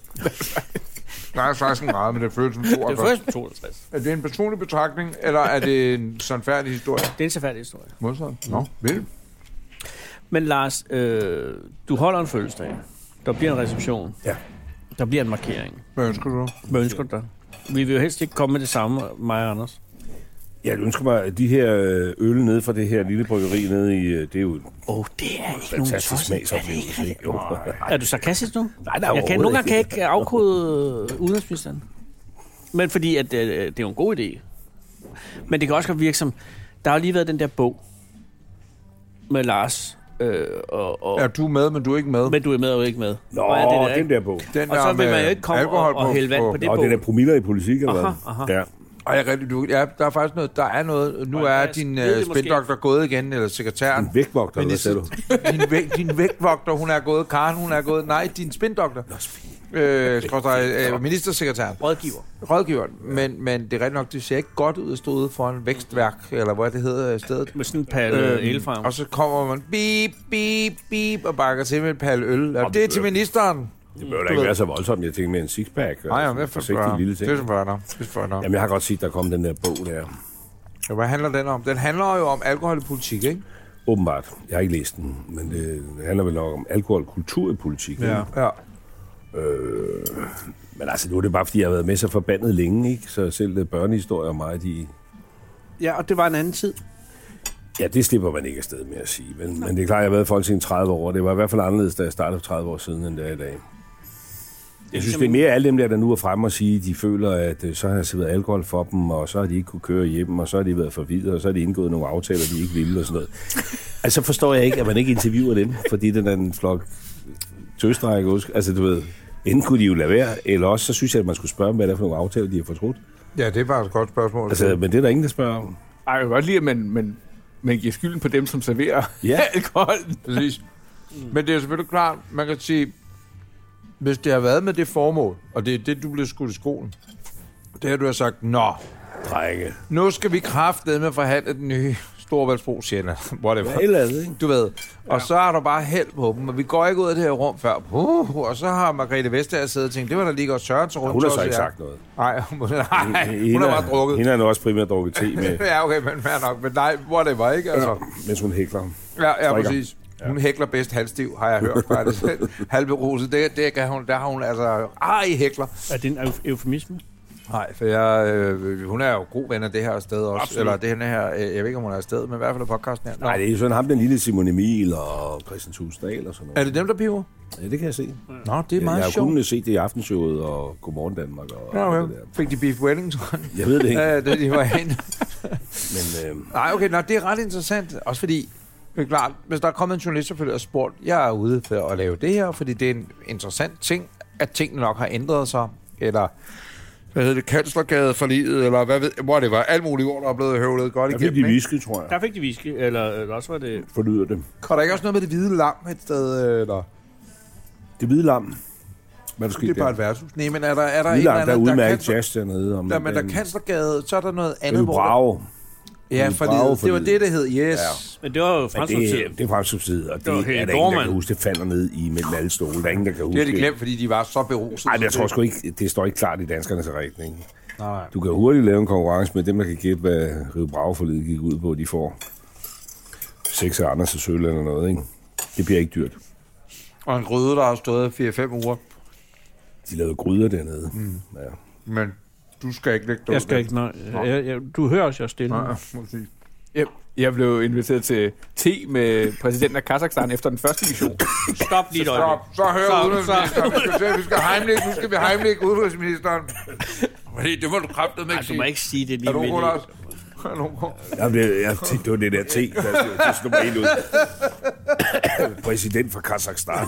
Der er seksten grader, men det føles som tooghalvtreds. Det føles som tooghalvtreds. Er det en personlig betragtning, eller er det en sandfærdig historie? Det er en sandfærdig historie. Modsat? Nå, vildt. Men Lars, øh, du holder en fødselsdag. Der bliver en reception. Ja. Der bliver en markering. Hvad ønsker du? Hvad ønsker du dig? Vi vil jo helst ikke komme med det samme, mig og Anders. Jeg ønsker mig, at de her øl nede fra det her lille bryggeri nede i, det er jo en Åh, oh, det er ikke nogen fantastisk smagsoplevelse, ikke? Jo. Er du sarkastisk nu? Nej, der er jeg kan, nogle gange kan jeg ikke afkode udenrigsministeren. Men fordi, at øh, det er jo en god idé. Men det kan også godt virke som... Der har lige været den der bog med Lars... Øh, og, og, er du med, men du er ikke med? Men du er med og ikke med. Nå, og er det der, den der bog. Den og der så vil man jo ikke komme og, og hælde vand på, på det bog. Og den er promiller i politik, eller aha, hvad? aha. Ja. Ej, jeg rigtig, du, ja, der er faktisk noget, der er noget, nu er din uh, spindoktor gået igen, eller sekretæren. Din vægtvogter, hvad sagde du? din, væg, din vægtvogter, hun er gået, Karen, hun er gået, nej, din spindoktor. Øh, øh, ministersekretæren. Rådgiver. Rådgiveren, men, men det er rigtig nok, det ser ikke godt ud at stå ude for en vækstværk, eller hvad det hedder stedet. Med sådan en palle øh, el frem. Og så kommer man bip, bip, bip, og bakker til med en palle øl. Og det er til ministeren. Det bør da ikke være så voldsomt, jeg tænker med en sixpack. Nej, jamen, det er for lille ting. Det er for nok. Det er for nok. Jamen, jeg har godt set, der kom den der bog der. Ja, hvad handler den om? Den handler jo om alkohol i politik, ikke? Åbenbart. Jeg har ikke læst den, men det handler vel nok om alkoholkultur i politik. Ja. ja. Øh, men altså, nu er det bare, fordi jeg har været med så forbandet længe, ikke? Så selv børnehistorier og mig, de... Ja, og det var en anden tid. Ja, det slipper man ikke afsted med at sige. Men, men det er klart, jeg har været i Folketinget tredive år. Det var i hvert fald anderledes, da jeg startede for tredive år siden, end det er i dag. Jeg synes, det er mere alle dem der, der nu er fremme og sige, de føler, at så har jeg serveret alkohol for dem, og så har de ikke kunne køre hjem, og så har de været forvirret, og så har de indgået nogle aftaler, de ikke ville, og sådan noget. Altså forstår jeg ikke, at man ikke interviewer dem, fordi den er en flok tøstrække. Altså, du ved, enten kunne de jo lade være, eller også, så synes jeg, at man skulle spørge dem, hvad det er for nogle aftaler, de har fortrudt. Ja, det er faktisk et godt spørgsmål. Altså, men det er der ingen, der spørger om. Ej, jeg kan godt lide, at man, man, man giver skylden på dem, som serverer ja. alkohol. Præcis. Men det er selvfølgelig klart, man kan sige, hvis det har været med det formål, og det er det, du blev skudt i skolen, det har du har sagt, nå, drenge, nu skal vi kraftedeme forhandle den nye Storvældsbro Sjælland. Whatever. Eller, ikke? Du ved. Og ja. Så har du bare held på dem, og vi går ikke ud af det her rum før. Uh, og så har Margrethe Vestager siddet og tænkt, det var da lige godt Søren til rundt. Ja, hun har så ikke sagt noget. Nej, hun, nej, hun har bare drukket. Hende har nu også primært drukket te med. Ja, okay, men fair nok. Men nej, whatever, ikke? Altså. Ja, mens hun hækler. Ja, ja, præcis. Ja. Hun hækler bedst halvstiv, har jeg hørt faktisk. Halvberuset, det, det kan hun, der har hun altså... Ej, hækler. Er det en eufemisme? Nej, for jeg, øh, hun er jo god ven af det her sted også. Absolut. Eller det her, øh, jeg ved ikke, om hun er afsted, men i hvert fald af podcasten her. Nå. Nej, det er jo sådan ham, den lille Simon Emil og Christian Tulsdal og sådan noget. Er det dem, der piver? Ja, det kan jeg se. Nå, det er ja, meget jeg sjovt. Jeg har kun set det i Aftenshowet og Godmorgen Danmark. Og ja, okay. det der. Fik de Beef Wellington? Jeg ved det ikke. Ja, det de var hen. Men, øh... Nej, okay, nå, det er ret interessant. Også fordi, det er klart, hvis der er kommet en journalist selvfølgelig og spurgt, jeg er ude for at lave det her, fordi det er en interessant ting, at tingene nok har ændret sig, eller... Hvad hedder det? Kanslergade for livet, eller hvad ved hvor det var. Alt muligt ord, der er blevet høvlet godt der igennem. Der fik de whisky, tror jeg. Der fik de whisky, eller, eller også var det... Forlyder det. Kan der ikke også noget med det hvide lam et sted, eller... Det hvide lam? Hvad der det er bare et værtshus. Nej, men er der, er der en eller anden... Der er udmærket kansler... jazz dernede. Om der, men der er Kanslergade, så er der noget andet, hvor... Bravo. Ja, for det, det var det, det hed, yes. Ja. Men det var jo fremsubsidiet. Det, det er fremsubsidiet, og det, det er der ingen, der kan huske, det falder ned i mellem alle stole. Der er ingen, der kan huske det. Det har de glemt, fordi de var så beruset. Nej, jeg tror sgu ikke, det står ikke klart i danskernes erindring. Nej. Du kan hurtigt lave en konkurrence med dem, der kan gætte, hvad Rio Bravo-forliget gik ud på, de får seks af Anders og Sølle eller noget, ikke? Det bliver ikke dyrt. Og en gryde, der har stået fire fem uger. De lavede gryder dernede. Mm. Ja. Men du skal ikke lægge det. Jeg skal ikke, nej. Jeg, jeg, du hører os, jeg stille. Nej, præcis. Jeg, jeg blev inviteret til te med præsidenten af Kazakhstan efter den første mission. Stop lige et øjeblik. Stop, så hører udenrigsministeren. Vi skal, vi skal heimlægge, nu skal vi heimlægge udenrigsministeren. Fordi det må du kraftedeme ikke sige. Du må ikke sige det lige med det. Er nogen Jamen, det, jeg tænkte, det var det der te, der, der slog mig helt ud. Præsident for Kazakhstan.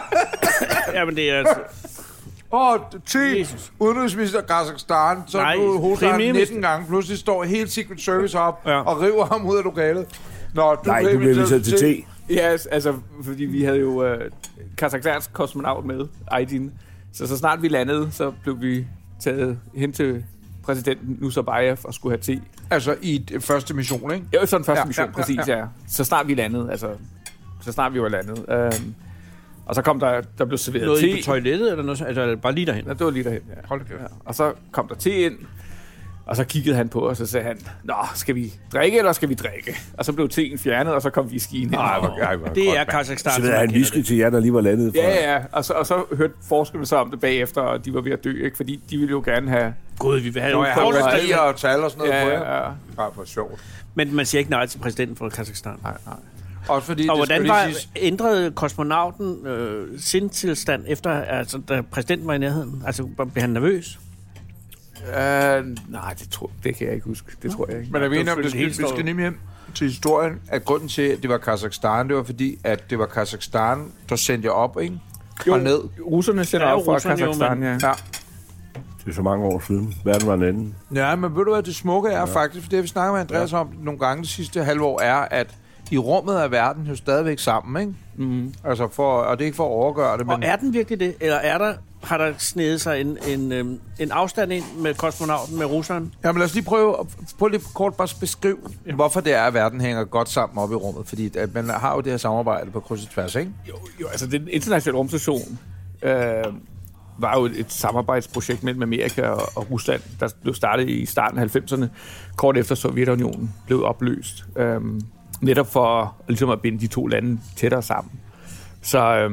Jamen, det er altså... Åh, oh, te, udenrigsminister Kazakhstan, så Nej, nu hoster han nitten gange, pludselig står helt Secret Service op ja. og river ham ud af lokalet. Nå, du Nej, du bliver inviteret til te. Ja, yes, altså, fordi vi havde jo øh, Kazakhstans kosmonaut med, Aydin. Så så snart vi landede, så blev vi taget hen til præsidenten Nazarbayev og skulle have te. Altså i d- første mission, ikke? Ja, sådan første Ja, mission, ja, præcis, ja, ja, ja. ja. Så snart vi landede, altså, så snart vi var landet. Øhm, og så kom der, der blev serveret Noget te. I på toilettet, eller noget, altså bare lige derhen? Ja, det var lige derhen, ja. Hold da. Ja. Og så kom der te ind, og så kiggede han på os, og så sagde han, nå, skal vi drikke, eller skal vi drikke? Og så blev teen fjernet, og så kom whiskyen ind. Ej, hvor, ej, hvor Det er godt, Kazakhstan. Så det er en whisky til jer, der lige var landet fra. Ja, ja, og så, og så hørte forskerne så om det bagefter, og de var ved at dø, ikke? Fordi de ville jo gerne have... Gud, vi vil have Nå, nogle jeg har folk, der- værdier og tal og sådan noget Ja, på ja, jer. ja. Bare for sjovt. Men man siger ikke nej til præsidenten for Kazakhstan. Nej, nej. Også fordi, Og det hvordan skal var lige siges, ændrede kosmonauten øh, sindstilstand efter, altså, da præsidenten var i nærheden? Altså, blev han nervøs? Uh, nej, det, tror, det kan jeg ikke huske. Det tror jeg ikke. men er vi det enige om, var det skal, helt vi skal nemlig hjem til historien, at grunden til, at det var Kazakhstan, det var fordi, at det var Kazakhstan, der sendte jer op, ikke? Jo, Og ned. russerne sender Ja, op fra russerne jo, Kazakhstan, men- ja. Ja. Det er så mange år siden. Verden var en anden. Ja, men ved du hvad, det smukke er ja. faktisk, for det vi snakker med Andreas ja. om nogle gange det sidste halve år, er, at i rummet er verden jo stadigvæk sammen, ikke? Mm. Altså for, og det er ikke for at overgøre det, men... Og er den virkelig det? Eller er der, har der snedet sig en, en, øhm, en afstand ind med kosmonauten, med russeren? Ja, men lad os lige prøve at prøve lidt kort bare beskrive, ja. hvorfor det er, at verden hænger godt sammen op i rummet. Fordi at man har jo det her samarbejde på kryds og tværs, ikke? Jo, jo, altså den internationale rumstation øh, var jo et, et samarbejdsprojekt mellem Amerika og, og Rusland, der blev startet i starten af halvfemserne, kort efter Sovjetunionen blev opløst. Øh, netop for ligesom at binde de to lande tættere sammen. Så øh,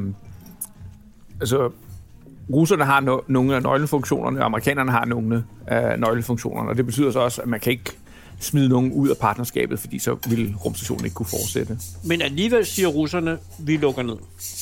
altså, russerne har no- nogle af nøglefunktionerne, og amerikanerne har nogle af nøglefunktionerne, og det betyder så også, at man kan ikke smide nogen ud af partnerskabet, fordi så vil rumstationen ikke kunne fortsætte. Men alligevel siger russerne, vi lukker ned.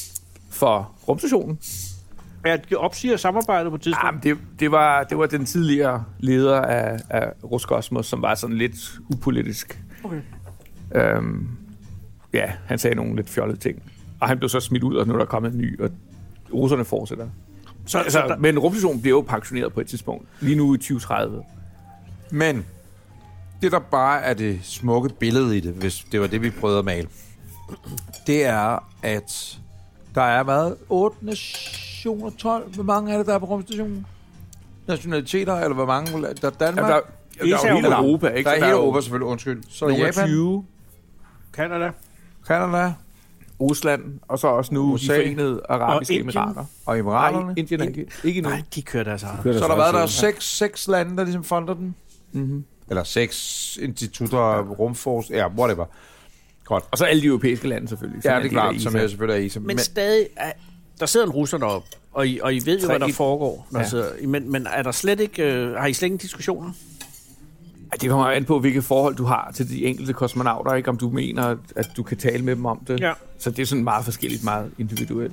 For rumstationen? Ja, de opsiger samarbejdet på et tidspunkt. Jamen, det, det, var, det var den tidligere leder af, af Roskosmos, som var sådan lidt upolitisk. Okay. Øhm, ja, han sagde nogle lidt fjollede ting. Og han blev så smidt ud, og nu er der kommet en ny, og russerne fortsætter. Så, altså, der... Men rumstationen bliver jo pensioneret på et tidspunkt. Lige nu i tyve tredive. Men det, der bare er det smukke billede i det, hvis det var det, vi prøvede at male, det er, at der er været otte nationer, tolv. Hvor mange er det, der er på rumstationen? Nationaliteter, eller hvor mange? Der er Danmark? Ja, der, der er jo hele Europa, ikke? Der er Så hele jo Europa, selvfølgelig. Undskyld. Så nogle Japan, tyve, Canada. Canada Rusland, og så også nu U S A. de Forenede Arabiske Og Indien. Emirater. og Emiraterne. Nej, Indien er ikke, ikke endnu. Nej, de kører deres eget. Så der har været der seks, seks lande, der ligesom fonder den. Mm-hmm. Eller seks institutter, rumforsk, ja, whatever. Godt. Og så alle de europæiske lande selvfølgelig. Ja, som det er en del af klart, I S A. som jeg selvfølgelig er i. Som, Men stadig, er, der sidder en russer deroppe, og I, og I ved jo, hvad der Tre- foregår. Når Ja. ja. sidder, men, men er der slet ikke, øh, har I slet ikke diskussioner? Ej, det kommer an på, hvilket forhold du har til de enkelte kosmonauter, ikke? Om du mener, at du kan tale med dem om det. Ja. Så det er sådan meget forskelligt, meget individuelt.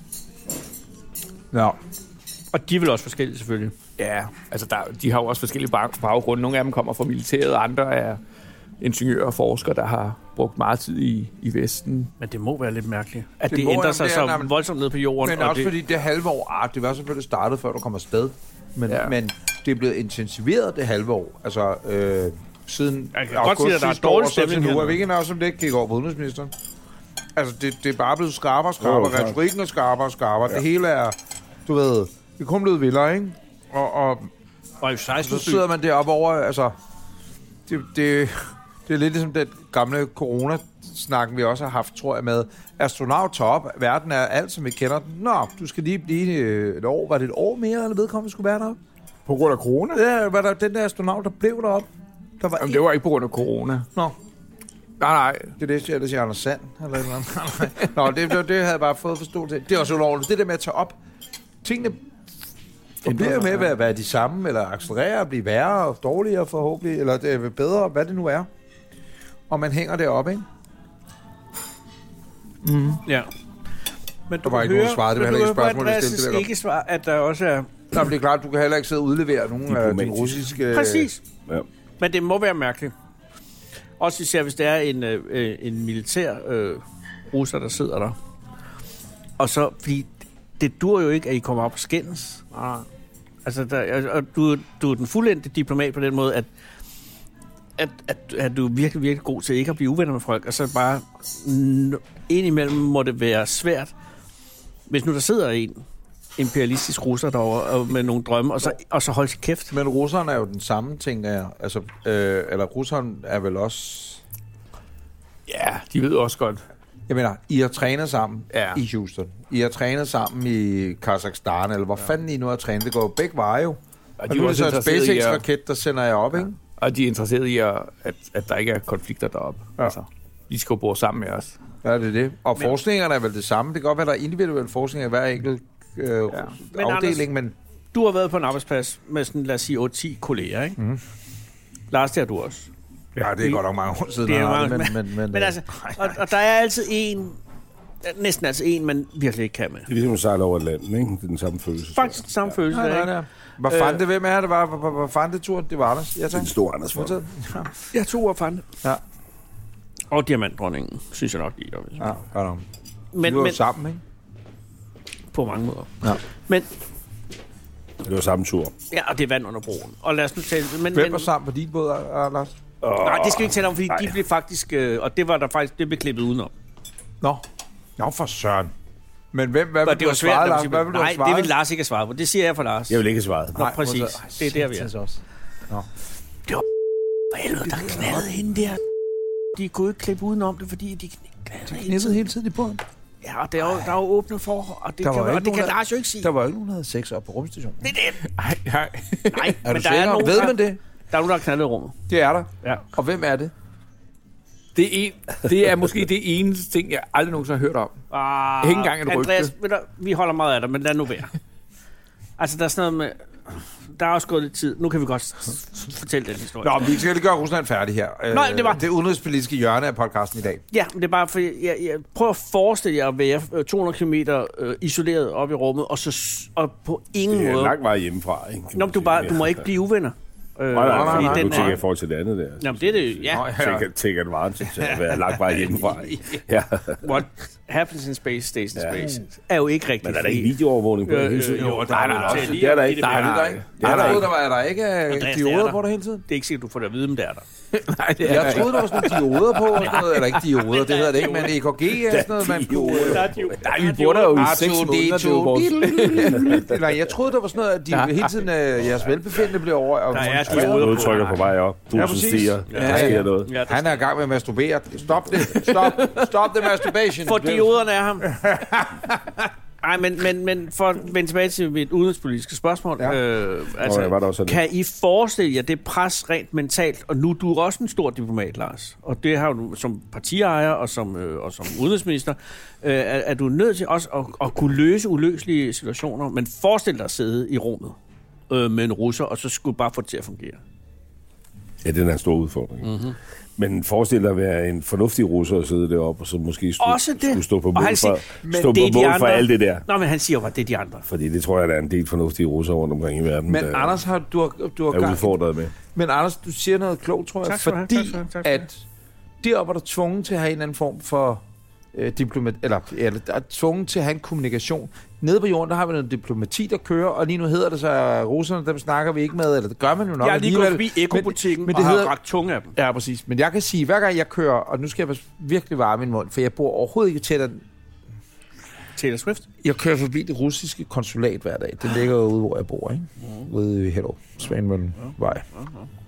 ja. Og de er vel også forskellige, selvfølgelig. Ja, altså der, de har jo også forskellige bag- baggrunde. Nogle af dem kommer fra militæret, andre er ingeniører og forskere, der har brugt meget tid i, i Vesten. Men det må være lidt mærkeligt, at Det det, må det ændrer være, sig det er- så nej, men- voldsomt ned på jorden. Men og også det, fordi det halve år, ah, det var selvfølgelig startet, før du kom afsted. Men, Ja. ja. men det er blevet intensiveret det halve år. Altså, øh, siden Jeg kan godt sige, at der er sidste år, dårlig og så til stemning nu. her Er vi ikke enige også om det gik over på udenrigsministeren? Altså, det, det er bare blevet skarpere og Jo, skarpere. klart. Retorikken er skarpere og skarpere. Ja. Det hele er, du ved, det er kun blevet vildere, ikke? Og, og og i seksten så sidder man deroppe over, altså, det, det, det er lidt ligesom den gamle corona-snakken, vi også har haft, tror jeg, med astronaut top. Verden er alt, som vi kender den. Nå, du skal lige blive øh, et år. Var det et år mere, eller vedkommende skulle være deroppe? På grund af corona? Ja, var der den der astronaut, der blev deroppe? Der var Jamen, det var ikke på grund af corona. Nå, Nej, nej. det er det, jeg siger Anders Sand, eller et eller andet. Nå, det, det, det havde jeg bare fået forståelse af. Det er også ulovligt. Det der med at tage op. Tingene forbliver jo med at være, være de samme, eller accelerere og blive værre og dårligere forhåbentlig, eller det er bedre, hvad det nu er. Og man hænger deroppe, ikke? Mm. Ja. Men du Der var kan ikke høre, nogen svar, det var men heller du ikke kan høre spørgsmål, på jeg stillede, det Andreas' der. ikke svar, at der også er... Nå, men det er klart, du kan heller ikke sidde og udlevere nogen af den Diplomatisk. russiske... Præcis. Ja. Men det må være mærkeligt. Også især, hvis det er en, øh, en militær øh, russer, der sidder der. Og så, fordi det dur jo ikke, at I kommer op og skændes. Ah. Altså, der, og du, du er den fuldendte diplomat på den måde, at, at, at, at du er virkelig, virkelig god til ikke at blive uvenner med folk, og så bare indimellem må det være svært, hvis nu der sidder en imperialistisk russer derovre med nogle drømme, og så, og så holde sig kæft. Men russerne er jo den samme, tænker jeg. Altså, øh, eller russerne er vel også... Ja, de ved også godt. Jeg mener, I har trænet sammen ja. i Houston. I har trænet sammen i Kazakhstan, eller hvor ja. fanden I nu har trænet. Det går jo begge veje jo. Og, og nu er det så et SpaceX-raket, der sender jeg op, ja. ikke? Og de er interesserede i, at, at der ikke er konflikter deroppe. Ja. Altså, de skal jo bo sammen med os. Ja, det er det. Og men, forskningerne er vel det samme. Det kan godt være, der er individuel forskning af hver enkelt øh, ja. men afdeling, Anders, men... Du har været på en arbejdsplads med sådan, lad os sige, otte ti kolleger, ikke? Mm. Lars, det har du også. Ja, det er godt nok mange år siden. Det er mange, men, men, men, men, men altså, og, og der er altid en, næsten altid en, man virkelig ikke kan med. Det er ligesom at sejle over Atlanten, ikke? Det er den samme følelse. Faktisk den samme ja. følelse, ja, ja, ja. Hvad fandt det? Hvem er det? Hvad fandt det tur? Det var Anders. Jeg tager en stor Anders for. Ja. Jeg tog og fandt det. Ja. Og diamantdronningen, synes jeg nok, de gør. Ja, godt nok. Men, vi var men, sammen, ikke? På mange måder. Ja. Men... Det var samme tur. Ja, og det er vand under broen. Og lad os nu tale... Men, Hvem men, var sammen på din båd, Lars? Oh, nej, det skal vi ikke tale om, fordi nej. de blev faktisk... Øh, og det var der faktisk... Det blev klippet udenom. Nå. Nå, for søren. Men hvem, hvad vil det var svært, svare, Lars? Hvad vil nej, det vil Lars ikke have svaret på. Det siger jeg for Lars. Jeg vil ikke have svaret. Nå, præcis. Ej, det er der, vi er. Også. Nå. Det var for helvede, der knaldede hende der. De kunne ikke klippe udenom det, fordi de knaldede knæppede hele tiden i båden. Ja, og der er jo, der er jo åbne forhold, og det, kan, og det kan Lars jo ikke sige. Der var jo ikke nogen, der havde sex op på rumstationen. Det er det. Nej, nej. Nej, er men du der er nogen, ved man det? Der er nogen, der har knaldet i rummet. Det er der. Ja. Og hvem er det? Det er, en, det er måske det eneste ting, jeg aldrig nogensinde har hørt om. Ah, ikke engang et rygte. Andreas, ved du, vi holder meget af dig, men lad nu være. Altså, der er sådan noget med... Der er også gået lidt tid. Nu kan vi godt fortælle den historie. Nå, vi skal lige gøre Rusland færdig her. Nej, det var... Det udenrigspolitiske hjørne af podcasten i dag. Ja, men det er bare fordi, jeg, jeg prøver at forestille jer at være to hundrede kilometer øh, isoleret op i rummet, og så og på ingen måde... Det er måde... lang vej hjemmefra, ikke? Nå, du, bare, du må ikke blive uvenner. Øh, nej, nej, nej, nej. Du tænker i forhold til det andet der. Jamen, det er det, ja. Tænker, tænker det varmt til at være langt vej hjemmefra. Ja. What happens in space stays in space er jo ikke rigtigt. Men er der ikke videoovervågning på det hele tiden? Jo, der er det. Det er der ikke. Nej, nej. Jeg troede, der var der ikke dioder på det hele tiden. Det er ikke sikkert, du får det at vide, men det er der. Nej, det er jeg troede, der var sådan nogle dioder på, og sådan noget, eller ikke dioder, det hedder det ikke, men E K G er sådan noget, man kunne... Nej, vi bor der jo i seks måneder. Nej, jeg troede, der var sådan noget, at de hele tiden jeres velbefindende blev over. Der er dioder på. Udtrykker på vej op. Pulsen stiger. Der sker noget. Han er i gang med at masturbere. Stop det. Stop. Stop the masturbation. For dioderne er ham. Nej, men, men, men for at vende tilbage til mit udenrigspolitiske spørgsmål. Ja. Øh, altså, Nå, ja, kan I forestille jer det pres rent mentalt? Og nu du er også en stor diplomat, Lars. Og det har du som partiejer og som, øh, og som udenrigsminister. Øh, er, er du nødt til også at, at kunne løse uløselige situationer? Men forestil dig at sidde i rummet øh, med en russer, og så skulle bare få det til at fungere. Ja, det er en stor udfordring. Mm-hmm. Men forestil dig at være en fornuftig russer og sidde deroppe, og så måske stå, skulle stå på mål for, siger, stå på mål for alt det der. Nå, men han siger jo, at det er de andre. Fordi det tror jeg, der er en del fornuftige russer rundt omkring i verden, men der Anders, har, du har, du har er gang, udfordret med. Men Anders, du siger noget klogt, tror jeg, tak, fordi tak, tak, tak, at deroppe er der tvunget til at have en eller anden form for øh, diplomat, eller, eller der er tvunget til at have en kommunikation. Nede på jorden, der har vi noget diplomati, der kører, og lige nu hedder det så, at russerne, dem snakker vi ikke med, eller det gør man jo nok. Jeg er lige gået forbi Eko-butikken og har ret tunge af dem. Ja, præcis. Men jeg kan sige, hver gang jeg kører, og nu skal jeg virkelig varme min mund, for jeg bor overhovedet ikke tæt af Taylor Swift. Jeg kører forbi det russiske konsulat hver dag. Det ligger ude, hvor jeg bor, ikke? Mm. Ude i Hellerup, Svanemøllenvej. Mm.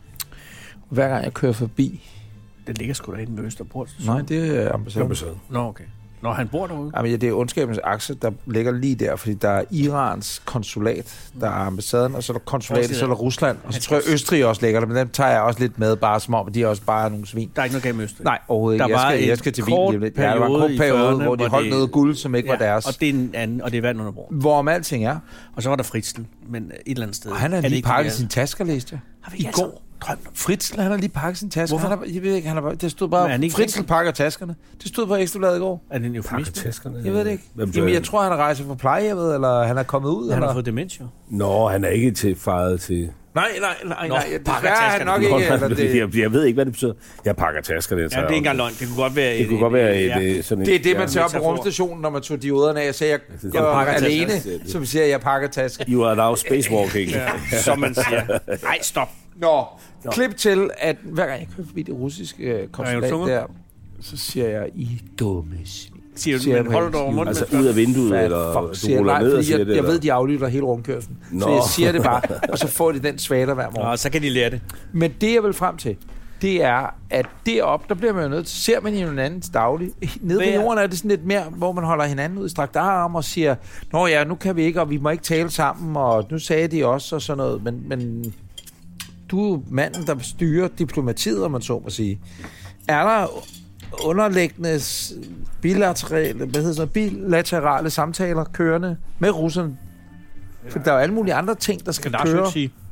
Hver gang jeg kører forbi... Det ligger sgu da inde ved Østerport. Nej, det er ambassaden. Nå, okay. Nå, han bor derude? Jamen, ja, det er ondskabens akse, der ligger lige der, fordi der er Irans konsulat, der er ambassaden, og så er der konsulatet, så er der Rusland, og så tror jeg, Østrig også ligger der, men dem tager jeg også lidt med, bare som om, at de er også bare nogle svin. Der er ikke noget galt med Østrig? Nej, overhovedet ikke. Jeg skal, jeg skal til Wien lidt. Ja, der var en kort periode, hvor de holdt noget guld, som ikke ja, var deres. Og det er en anden, og det er vand under broen. Hvorom alting er. Og så var der Fritzl, men et eller andet sted. Og han har lige pakket sin tasker, læste jeg. Har vi i går. Fritzl, han har lige pakket sin taske. Han har, jeg ved ikke, han har, det stod bare, Fritzl pakker taskerne. Det stod på Ekstrabladet i går. Er det en eufemisme? Jeg ved det ikke. Jamen, jeg tror, han har rejst fra plejehjemmet, eller han er kommet ud. Han eller? har fået demens, jo. Nå, han er ikke til faret til... Nej, nej, nej, Nå, nej. Desværre er han nok ikke... Eller det... jeg, jeg ved ikke, hvad det betyder. Jeg pakker tasker. Det, ja, det er ikke engang løgn. Det kunne godt være... Det et, kunne godt være et, ja. et, sådan det er det, man tager op på rumstationen, når man tog dioderne af. Jeg sagde, jeg, jeg, jeg pakker alene, som siger, jeg pakker tasker. You are now spacewalking. ja, som man siger. Nej, stop. Nå, Nå, klip til, at hver gang jeg kører forbi det russiske øh, konsulat der, så siger jeg, I dumme svin. Siger du, men hold dig over munden? Altså ud af vinduet, eller du ruller ned og siger jeg, det? Jeg ved, de aflytter hele rundkørslen. Nå. Så jeg siger det bare, og så får de den svater hver morgen. Nå, så kan de lære det. Men det, jeg vil frem til, det er, at deroppe, der bliver man jo nødt til, ser man i en andens daglig. Nede på jorden er det sådan lidt mere, hvor man holder hinanden ud i strakt arm og siger, nå ja, nu kan vi ikke, og vi må ikke tale sammen, og nu sagde de også, og sådan noget. Men, men du er manden, der styrer diplomatiet, om man så må sige. Er der underliggende bilaterale, hvad hedder sådan, bilaterale samtaler kørende med russerne? For der er jo alle mulige andre ting, der skal køre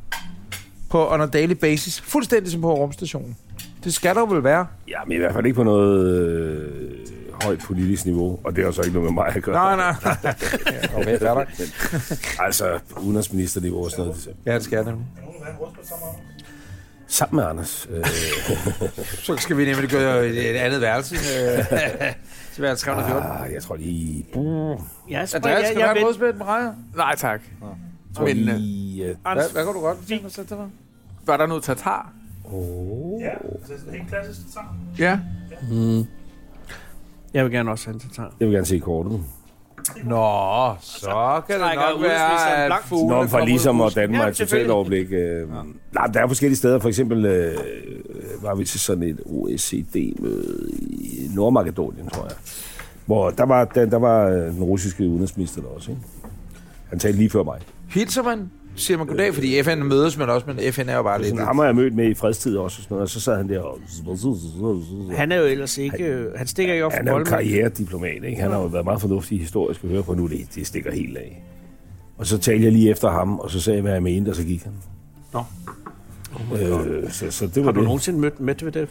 på on a daily basis. Fuldstændig som på rumstationen. Det skal der vel være. Ja, men i hvert fald ikke på noget øh, højt politisk niveau. Og det er jo så ikke noget med mig at gøre. Nej, nej. Okay, det er der. Altså, udenrigsministerniveau og sådan noget. Ja, det skal jeg nemlig. Sammen med Anders. Øh. Så skal vi nemlig gøre et andet værelse. Til værelse tre hundrede og fjorten. Ah, jeg tror lige... Ja, skal der skal være et rådspæt med rejer? Nej, tak. Ja. Men, lige, uh, hvad, hvad kan du godt tænke dig til dig? Var der noget tatar? Oh. Ja, det er helt klassisk tatar. Ja. Mm. Jeg vil gerne også have en tatar. Jeg vil gerne se kortet. Nå, så kan det nok være, at fugle... Nå, for ligesom at danne mig et totalt overblik. Øh, ja. Nej, der er forskellige steder. For eksempel øh, var vi til sådan et O E C D-møde i Nordmakedonien, tror jeg. Hvor der var, der, der var den russiske udenrigsminister der også, ikke? Han talte lige før mig. Hilser man? Siger man goddag, fordi F N mødes, men også, men F N er jo bare lidt... Sådan, ham har jeg mødt med i fredstid også, og, sådan noget, og så sad han der og... Han er jo ellers ikke... Han stikker ikke op for Han er jo karrierediplomat, ikke? Han har jo været meget fornuftig historisk at høre på nu, det, det stikker helt af. Og så talte jeg lige efter ham, og så sagde jeg, hvad jeg mente, og så gik han. Nå. Oh øh, så, så det var har du det. nogensinde mødt Medvedev?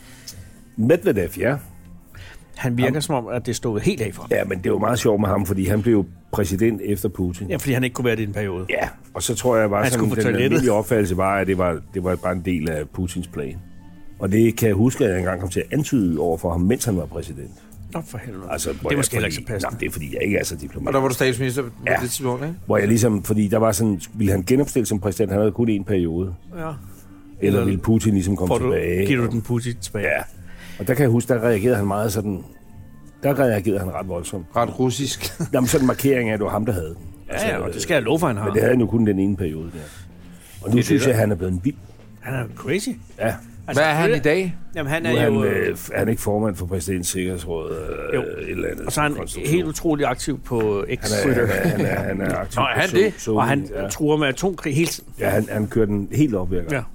Medvedev, ja. Han virker ham. som om, at det stod helt af for ham. Ja, men det var meget sjovt med ham, fordi han blev præsident efter Putin. Ja, fordi han ikke kunne være det i en periode. Ja, og så tror jeg bare, at den almindelige opfattelse var, at det var, det var bare en del af Putins plan. Og det kan jeg huske, at jeg engang kom til at antyde over for ham, mens han var præsident. Nå, for helvede. Altså, det er måske heller ikke så passende. Nej, det er fordi, jeg ikke er så diplomat. Og der var du statsminister på ja. det tidspunkt, ikke? Hvor jeg ligesom, fordi der var sådan, ville han genopstille som præsident, han havde kun en periode. Ja. Eller ville Putin ligesom komme du, tilbage. Giver du den Putin tilbage? Ja. Og der kan jeg huske, der reagerede han meget sådan, der reagerede han ret voldsomt. Ret russisk. Jamen sådan en markering af, at det var ham, der havde den. Altså, ja, ja, og det skal jeg love for, han har. Men det havde han jo kun den ene periode der. Og nu det synes det, jeg, at han er blevet en vild. Han er crazy. Ja. Altså, hvad er han i dag? Jamen, han er, er jo... Han, øh, er han ikke formand for præsidentens sikkerhedsråd? Øh, jo. Et eller andet, og så er han helt utrolig aktiv på X. Han er, han er, han er aktiv Nå, er han på det? So, og han ja. truer med atomkrig hele tiden. Ja, han, han kører den helt op, virker. Ja.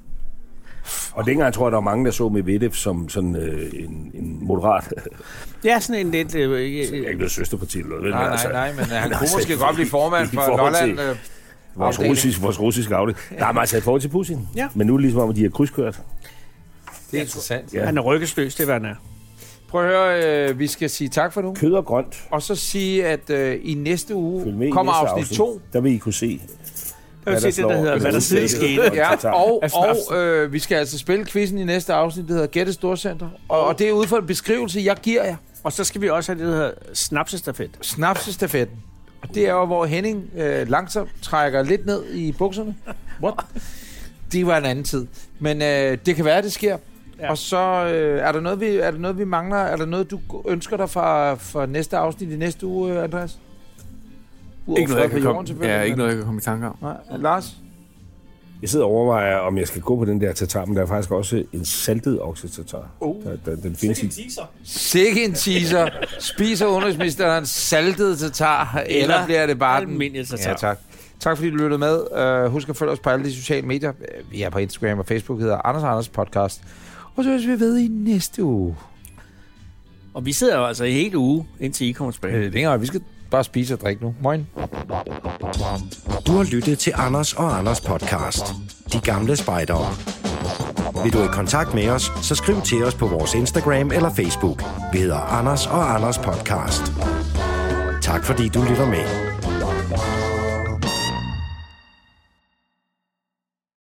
Og dengang tror jeg, der var mange, der så Medvedev som sådan øh, en, en moderat. Ja, sådan en lidt... Øh, øh, ikke noget søsterparti eller noget. Nej, altså, nej, nej, men han kunne måske godt blive formand for Lolland. Øh, vores, russisk, vores russiske afdeling. Der er meget taget forhold til Putin. Ja. Men nu er det ligesom om, at de har krydskørt. Det er interessant. Ja. Han er rykkesløs, det er, hvad han er. Prøv at høre, øh, vi skal sige tak for nu. Kød og grønt. Og så sige, at øh, i næste uge kommer næste afsnit, afsnit to. Der vil I kunne se... Jeg vil se det, der hedder, hvad der siden skete. Ja, og, og øh, vi skal altså spille quizzen i næste afsnit, det hedder Gætte Storcenter. Og, og det er ud fra en beskrivelse, jeg giver jer. Og så skal vi også have det, der hedder Snapsestafet. Snapsestafetten. Og det er jo, hvor Henning øh, langsomt trækker lidt ned i bukserne. What? Det var en anden tid. Men øh, det kan være, at det sker. Ja. Og så øh, er, der noget, vi, er der noget, vi mangler. Er der noget, du ønsker dig fra, fra næste afsnit i næste uge, Andreas? Ikke noget, jeg kan komme, ja, ikke noget, jeg kan komme i tanke om. Nej. Lars? Jeg sidder og overvejer, om jeg skal gå på den der tatar, men der er faktisk også en saltet oksetatar. Oh. Der, der, den findes Sikke en teaser. Sikke en teaser. Spiser udenrigsministeren saltet tatar, eller, eller bliver det bare almindelig tatar? Ja, tak. Tak fordi du lyttede med. Uh, husk at følge os på alle de sociale medier. Vi er på Instagram og Facebook, hedder Anders Anders Podcast. Og så høres vi ved i næste uge. Og vi sidder jo altså i hele uge, indtil I kommer tilbage. Øh, længere, vi skal bare spise og drikke nu. Moin. Du har lyttet til Anders og Anders Podcast. De gamle spejdere. Vil du i kontakt med os, så skriv til os på vores Instagram eller Facebook. Vi hedder Anders og Anders Podcast. Tak fordi du lytter med.